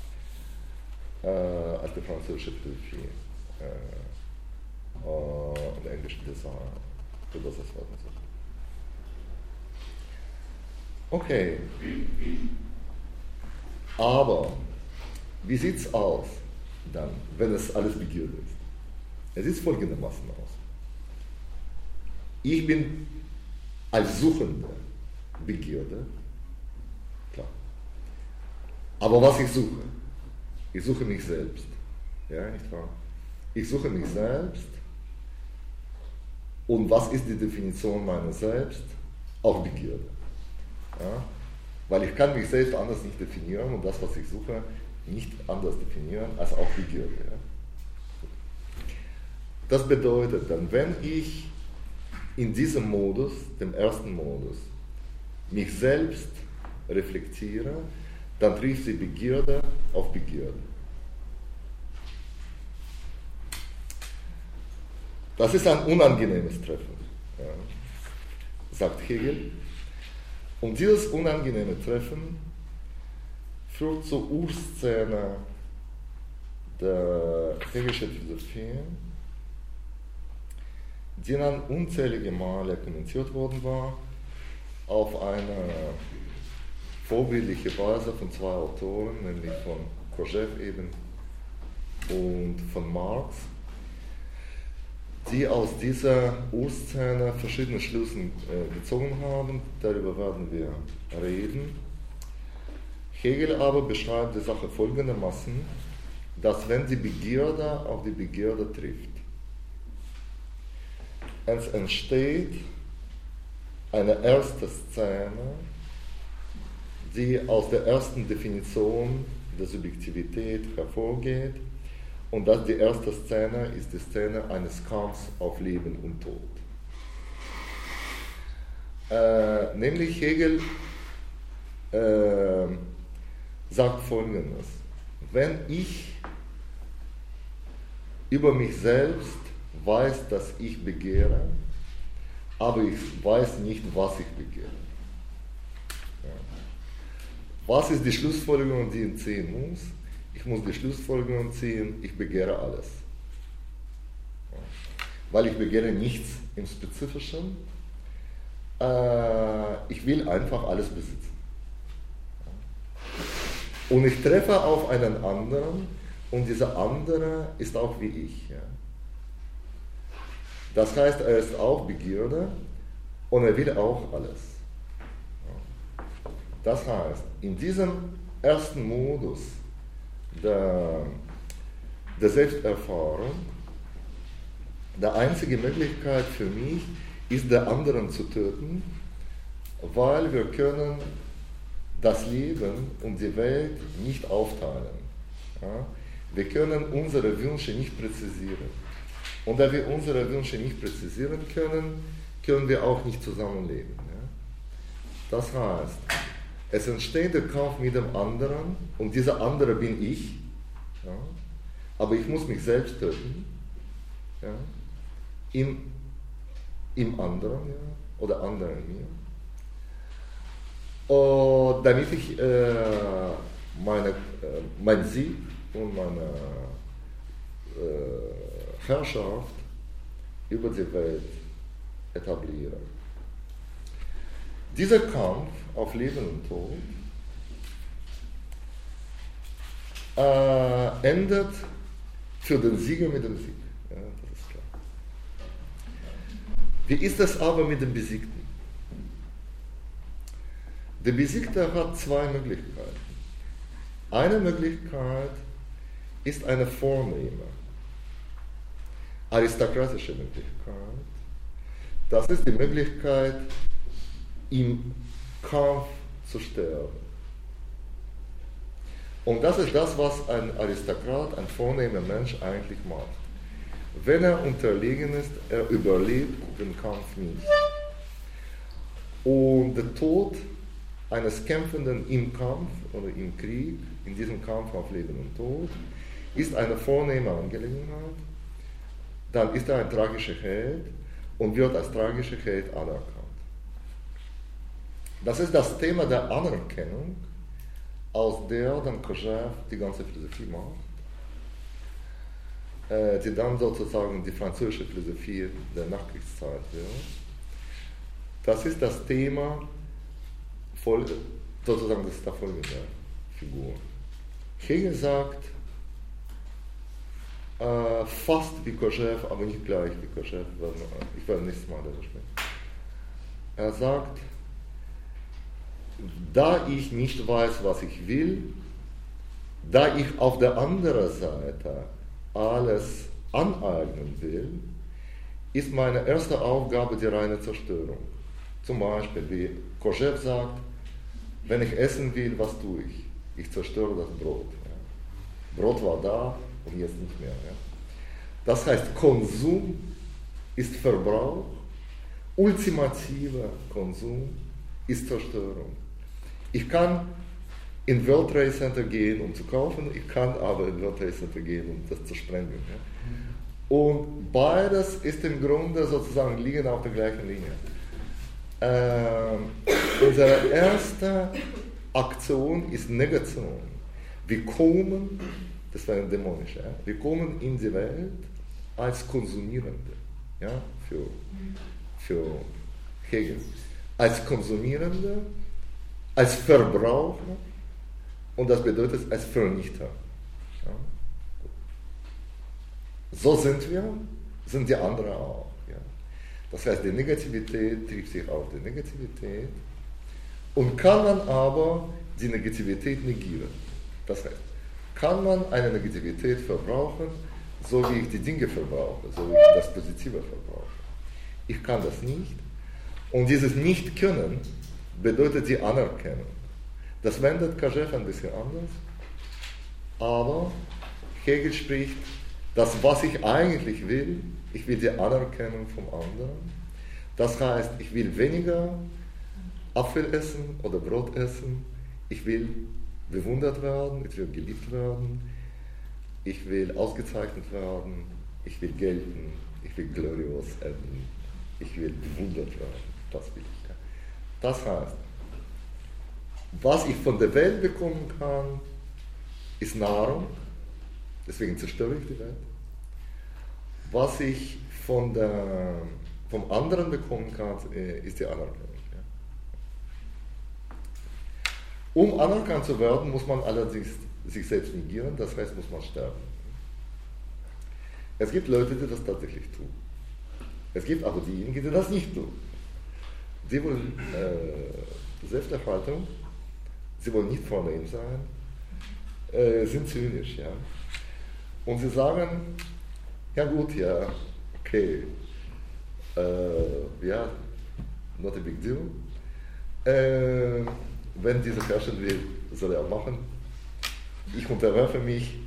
A: als die französische Philosophie und englische Design übersetzt worden sind. Okay, aber wie sieht es aus dann, wenn es alles Begierde ist? Es sieht folgendermaßen aus. Ich bin als Suchende Begierde, klar. Aber was ich suche mich selbst. Ja, nicht wahr? Ich suche mich selbst. Und was ist die Definition meiner selbst? Auch Begierde. Ja? Weil ich kann mich selbst anders nicht definieren und das, was ich suche, nicht anders definieren als auch Begierde. Ja? Das bedeutet dann, wenn ich in diesem Modus, dem ersten Modus, mich selbst reflektiere, dann trifft sie Begierde auf Begierde. Das ist ein unangenehmes Treffen, ja, sagt Hegel. Und dieses unangenehme Treffen führt zur Urszene der hegelischen Philosophie, die dann unzählige Male kommentiert worden war, auf eine vorbildliche Weise von zwei Autoren, nämlich von Kojève eben und von Marx, die aus dieser Urszene verschiedene Schlüsse gezogen haben. Darüber werden wir reden. Hegel aber beschreibt die Sache folgendermaßen, dass wenn die Begierde auf die Begierde trifft, es entsteht eine erste Szene, die aus der ersten Definition der Subjektivität hervorgeht. Und die erste Szene ist die Szene eines Kampfs auf Leben und Tod. Nämlich Hegel sagt Folgendes: Wenn ich über mich selbst weiß, dass ich begehre, aber ich weiß nicht, was ich begehre. Ja. Was ist die Schlussfolgerung, die ich ziehen muss? Ich muss die Schlussfolgerung ziehen, ich begehre alles. Ja. Weil ich begehre nichts im Spezifischen. Ich will einfach alles besitzen. Ja. Und ich treffe auf einen anderen, und dieser andere ist auch wie ich. Ja. Das heißt, er ist auch Begierde und er will auch alles. Das heißt, in diesem ersten Modus der Selbsterfahrung, die einzige Möglichkeit für mich ist, den anderen zu töten, weil wir können das Leben und die Welt nicht aufteilen. Ja? Wir können unsere Wünsche nicht präzisieren. Und da wir unsere Wünsche nicht präzisieren können, können wir auch nicht zusammenleben. Ja? Das heißt, es entsteht der Kampf mit dem anderen und dieser andere bin ich, ja? Aber ich muss mich selbst töten, ja? Im anderen, ja? Oder andere in mir. Und damit ich mein Sieg und meine Herrschaft über die Welt etablieren. Dieser Kampf auf Leben und Tod endet für den Sieger mit dem Sieg. Ja, das ist klar. Wie ist es aber mit dem Besiegten? Der Besiegte hat zwei Möglichkeiten. Eine Möglichkeit ist eine vornehme, aristokratische Möglichkeit. Das ist die Möglichkeit, im Kampf zu sterben. Und das ist das, was ein Aristokrat, ein vornehmer Mensch eigentlich macht. Wenn er unterlegen ist, er überlebt den Kampf nicht. Und der Tod eines Kämpfenden im Kampf oder im Krieg, in diesem Kampf auf Leben und Tod, ist eine vornehme Angelegenheit. Dann ist er ein tragischer Held und wird als tragischer Held anerkannt. Das ist das Thema der Anerkennung, aus der dann Kojève die ganze Philosophie macht, die dann sozusagen die französische Philosophie der Nachkriegszeit wird. Das ist das Thema, sozusagen das ist der folgende Figur. Hegel sagt, fast wie Kojève, aber nicht gleich wie Kojève, ich werde nächstes Mal darüber sprechen. Er sagt, da ich nicht weiß, was ich will, da ich auf der anderen Seite alles aneignen will, ist meine erste Aufgabe die reine Zerstörung. Zum Beispiel, wie Kojève sagt, wenn ich essen will, was tue ich? Ich zerstöre das Brot. Ja. Brot war da und jetzt nicht mehr. Ja. Das heißt, Konsum ist Verbrauch, ultimativer Konsum ist Zerstörung. Ich kann in World Trade Center gehen, um zu kaufen, ich kann aber in World Trade Center gehen, um das zu sprengen. Ja. Und beides ist im Grunde sozusagen liegen auf der gleichen Linie. Unsere erste Aktion ist Negation. Wir kommen, das wäre dämonisch, ja, wir kommen in die Welt als Konsumierende, ja, für Hegel. Als Konsumierende, als Verbraucher und das bedeutet als Vernichter. Ja. So sind wir, sind die anderen auch. Ja. Das heißt, die Negativität trifft sich auf die Negativität und kann man aber die Negativität negieren. Das heißt, kann man eine Negativität verbrauchen, so wie ich die Dinge verbrauche, so wie ich das Positive verbrauche. ich kann das nicht. Und dieses Nicht-Können bedeutet die Anerkennung. Das wendet Kojève ein bisschen anders, aber Hegel spricht, das, was ich eigentlich will, ich will die Anerkennung vom anderen. Das heißt, ich will weniger Apfel essen oder Brot essen, ich will bewundert werden, ich will geliebt werden, ich will ausgezeichnet werden, ich will gelten, ich will glorios enden, ich will bewundert werden, das will ich. Das heißt, was ich von der Welt bekommen kann, ist Nahrung, deswegen zerstöre ich die Welt. Was ich vom anderen bekommen kann, ist die Anerkennung. Ja. Um anerkannt zu werden, muss man allerdings sich selbst negieren, das heißt, muss man sterben. Es gibt Leute, die das tatsächlich tun. Es gibt aber diejenigen, die das nicht tun. Sie wollen Selbsterhaltung, sie wollen nicht vornehm sein, sind zynisch. Ja. Und sie sagen, ja gut, ja, okay, ja, not a big deal. Wenn dieser herrschen will, soll er machen. Ich unterwerfe mich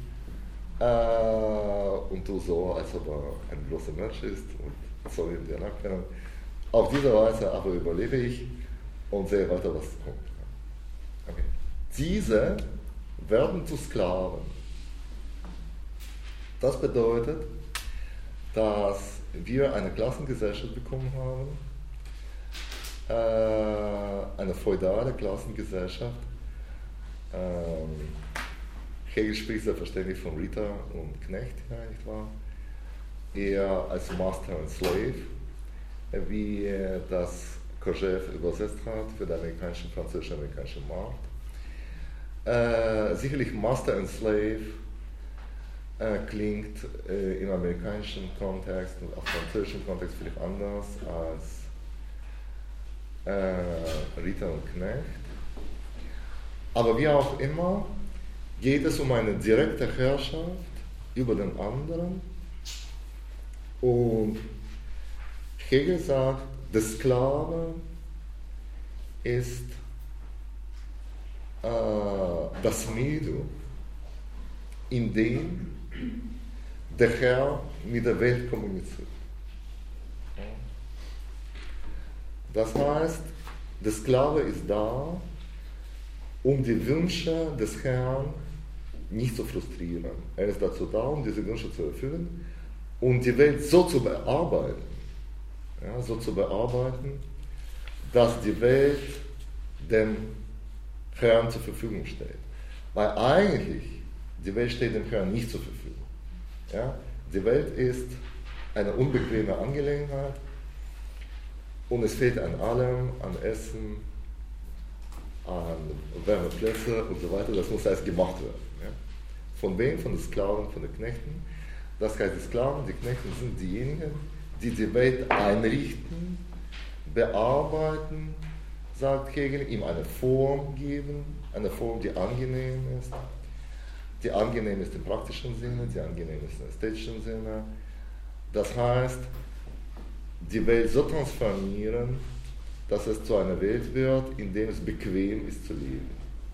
A: und tue so, als ob er ein großer Mensch ist und soll ihm die Anerkennung. Auf diese Weise aber überlebe ich und sehe weiter, was kommt. Okay. Diese werden zu Sklaven. Das bedeutet, dass wir eine Klassengesellschaft bekommen haben, eine feudale Klassengesellschaft. Hegel spricht selbstverständlich von Ritter und Knecht, ja, nicht wahr? Eher als Master and Slave, wie das Kojève übersetzt hat für den französisch-amerikanischen Markt. Sicherlich Master and Slave klingt im amerikanischen Kontext und auch im französischen Kontext vielleicht anders als Ritter und Knecht. Aber wie auch immer, geht es um eine direkte Herrschaft über den anderen. Und Hegel sagt, der Sklave ist das Medium, in dem der Herr mit der Welt kommuniziert. Das heißt, der Sklave ist da, um die Wünsche des Herrn nicht zu frustrieren. Er ist dazu da, um diese Wünsche zu erfüllen und die Welt so zu bearbeiten, ja, dass die Welt dem Herrn zur Verfügung steht. Weil eigentlich, die Welt steht dem Herrn nicht zur Verfügung. Ja? Die Welt ist eine unbequeme Angelegenheit und es fehlt an allem, an Essen, an Wärmeplätze und so weiter. Das muss alles gemacht werden. Ja? Von wem? Von den Sklaven, von den Knechten. Das heißt, die Sklaven, die Knechte sind diejenigen, die die Welt einrichten, bearbeiten, sagt Hegel, ihm eine Form geben, eine Form, die angenehm ist. Die angenehm ist im praktischen Sinne, die angenehm ist im ästhetischen Sinne. Das heißt, die Welt so transformieren, dass es zu einer Welt wird, in der es bequem ist zu leben.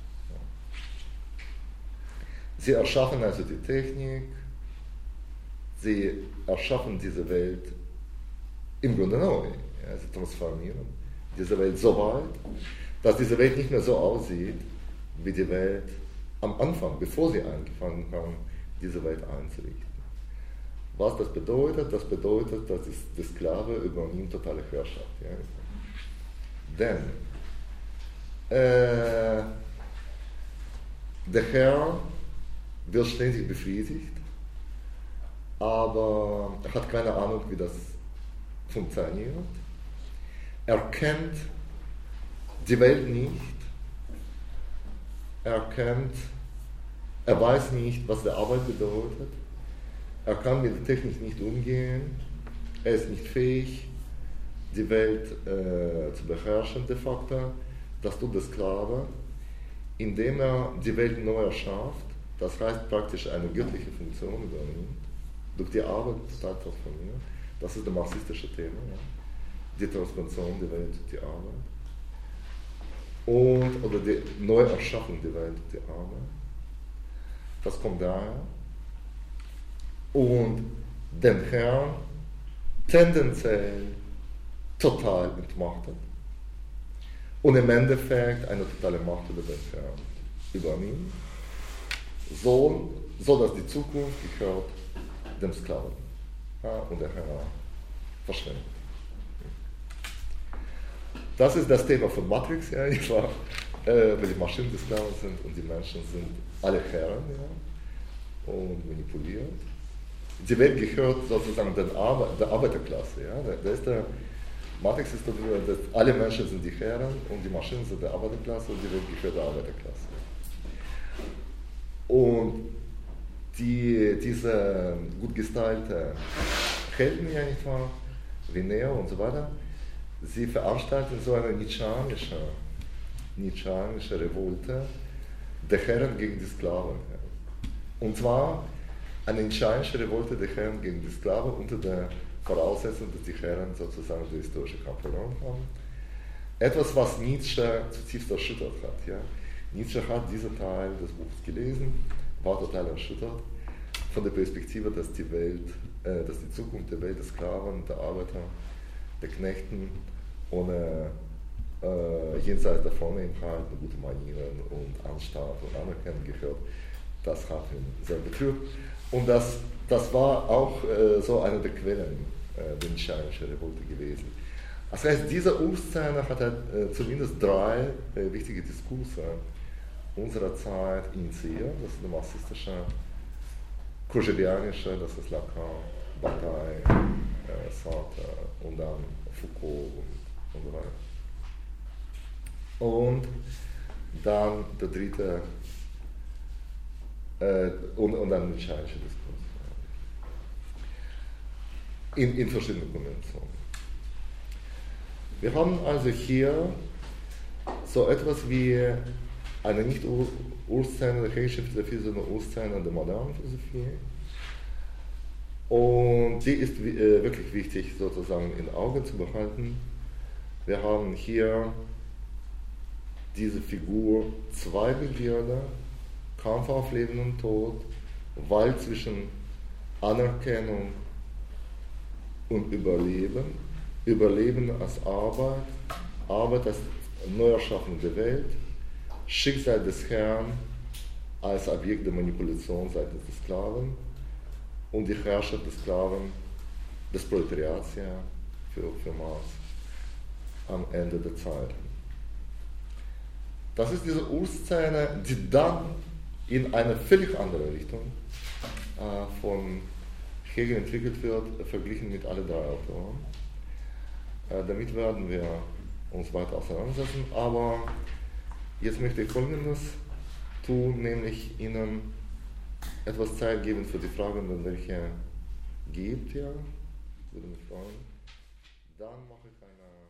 A: Sie erschaffen also die Technik, sie erschaffen diese Welt im Grunde neu. Ja, sie transformieren diese Welt so weit, dass diese Welt nicht mehr so aussieht, wie die Welt am Anfang, bevor sie angefangen haben, diese Welt einzurichten. Was das bedeutet? Das bedeutet, dass der Sklave übernimmt totale Herrschaft. Ja. Denn der Herr wird ständig befriedigt, aber er hat keine Ahnung, wie das funktioniert. Er kennt die Welt nicht. Er weiß nicht, was die Arbeit bedeutet. Er kann mit der Technik nicht umgehen. Er ist nicht fähig, die Welt zu beherrschen de facto. Das tut der Sklave, indem er die Welt neu erschafft. Das heißt praktisch eine göttliche Funktion übernimmt. Durch die Arbeit total transformiert. Das ist das marxistische Thema. Ja. die Transformation der Welt durch die Arbeit oder die Neuerschaffung der Welt durch die Arbeit. Das kommt daher. Und den Herrn tendenziell total entmachtet und im Endeffekt eine totale Macht über den Herrn übernimmt, so dass die Zukunft gehört dem Sklaven, ja, und der Herr verschwindet. Das ist das Thema von Matrix, ja, weil die Maschinen die Sklaven sind und die Menschen sind alle Herren, ja, und manipuliert. Die Welt gehört sozusagen der Arbeiterklasse. Ja. Matrix ist darüber, dass alle Menschen sind die Herren und die Maschinen sind der Arbeiterklasse und die Welt gehört der Arbeiterklasse. Und diese gut gestylte Helden, ja nicht wahr, wie Neo und so weiter, sie veranstalten so eine nietzscheanische Revolte der Herren gegen die Sklaven. Und zwar eine nietzscheanische Revolte der Herren gegen die Sklaven unter der Voraussetzung, dass die Herren sozusagen die historische Kampf verloren haben. Etwas, was Nietzsche zutiefst erschüttert hat. Ja. Nietzsche hat diesen Teil des Buches gelesen, war total erschüttert von der Perspektive, dass die Zukunft der Welt der Sklaven, der Arbeiter, der Knechten ohne jenseits der Vornehmheit, gute Manieren und Anstand und Anerkennung gehört. Das hat ihn sehr betrübt. Und das war auch so eine der Quellen der nietzscheanischen Revolte gewesen. Das heißt, diese Urszene hat zumindest 3 wichtige Diskurse unserer Zeit initiiert. Das ist der marxistische, kogelianische, das ist Lacan, Bataille, Sartre und dann Foucault und so weiter. Und dann der dritte, und dann der nietzscheanische Diskurs. In verschiedenen Konventionen. Wir haben also hier so etwas wie eine nicht Urszene der griechischen Philosophie, sondern Urszene der modernen Philosophie. Und die ist wirklich wichtig sozusagen in Augen zu behalten. Wir haben hier diese Figur 2 Begierde, Kampf auf Leben und Tod, Wahl zwischen Anerkennung und Überleben, Überleben als Arbeit, Arbeit als Neuerschaffung der Welt, Schicksal des Herrn als Objekt der Manipulation seitens des Sklaven und die Herrschaft des Sklaven, des Proletariats, ja, für Marx, am Ende der Zeit. Das ist diese Urszene, die dann in eine völlig andere Richtung von Hegel entwickelt wird, verglichen mit allen 3 Autoren. Damit werden wir uns weiter auseinandersetzen, aber jetzt möchte ich Folgendes tun, nämlich Ihnen etwas Zeit geben für die Fragen, wenn welche gibt, ja, würde mich freuen. Dann mache ich eine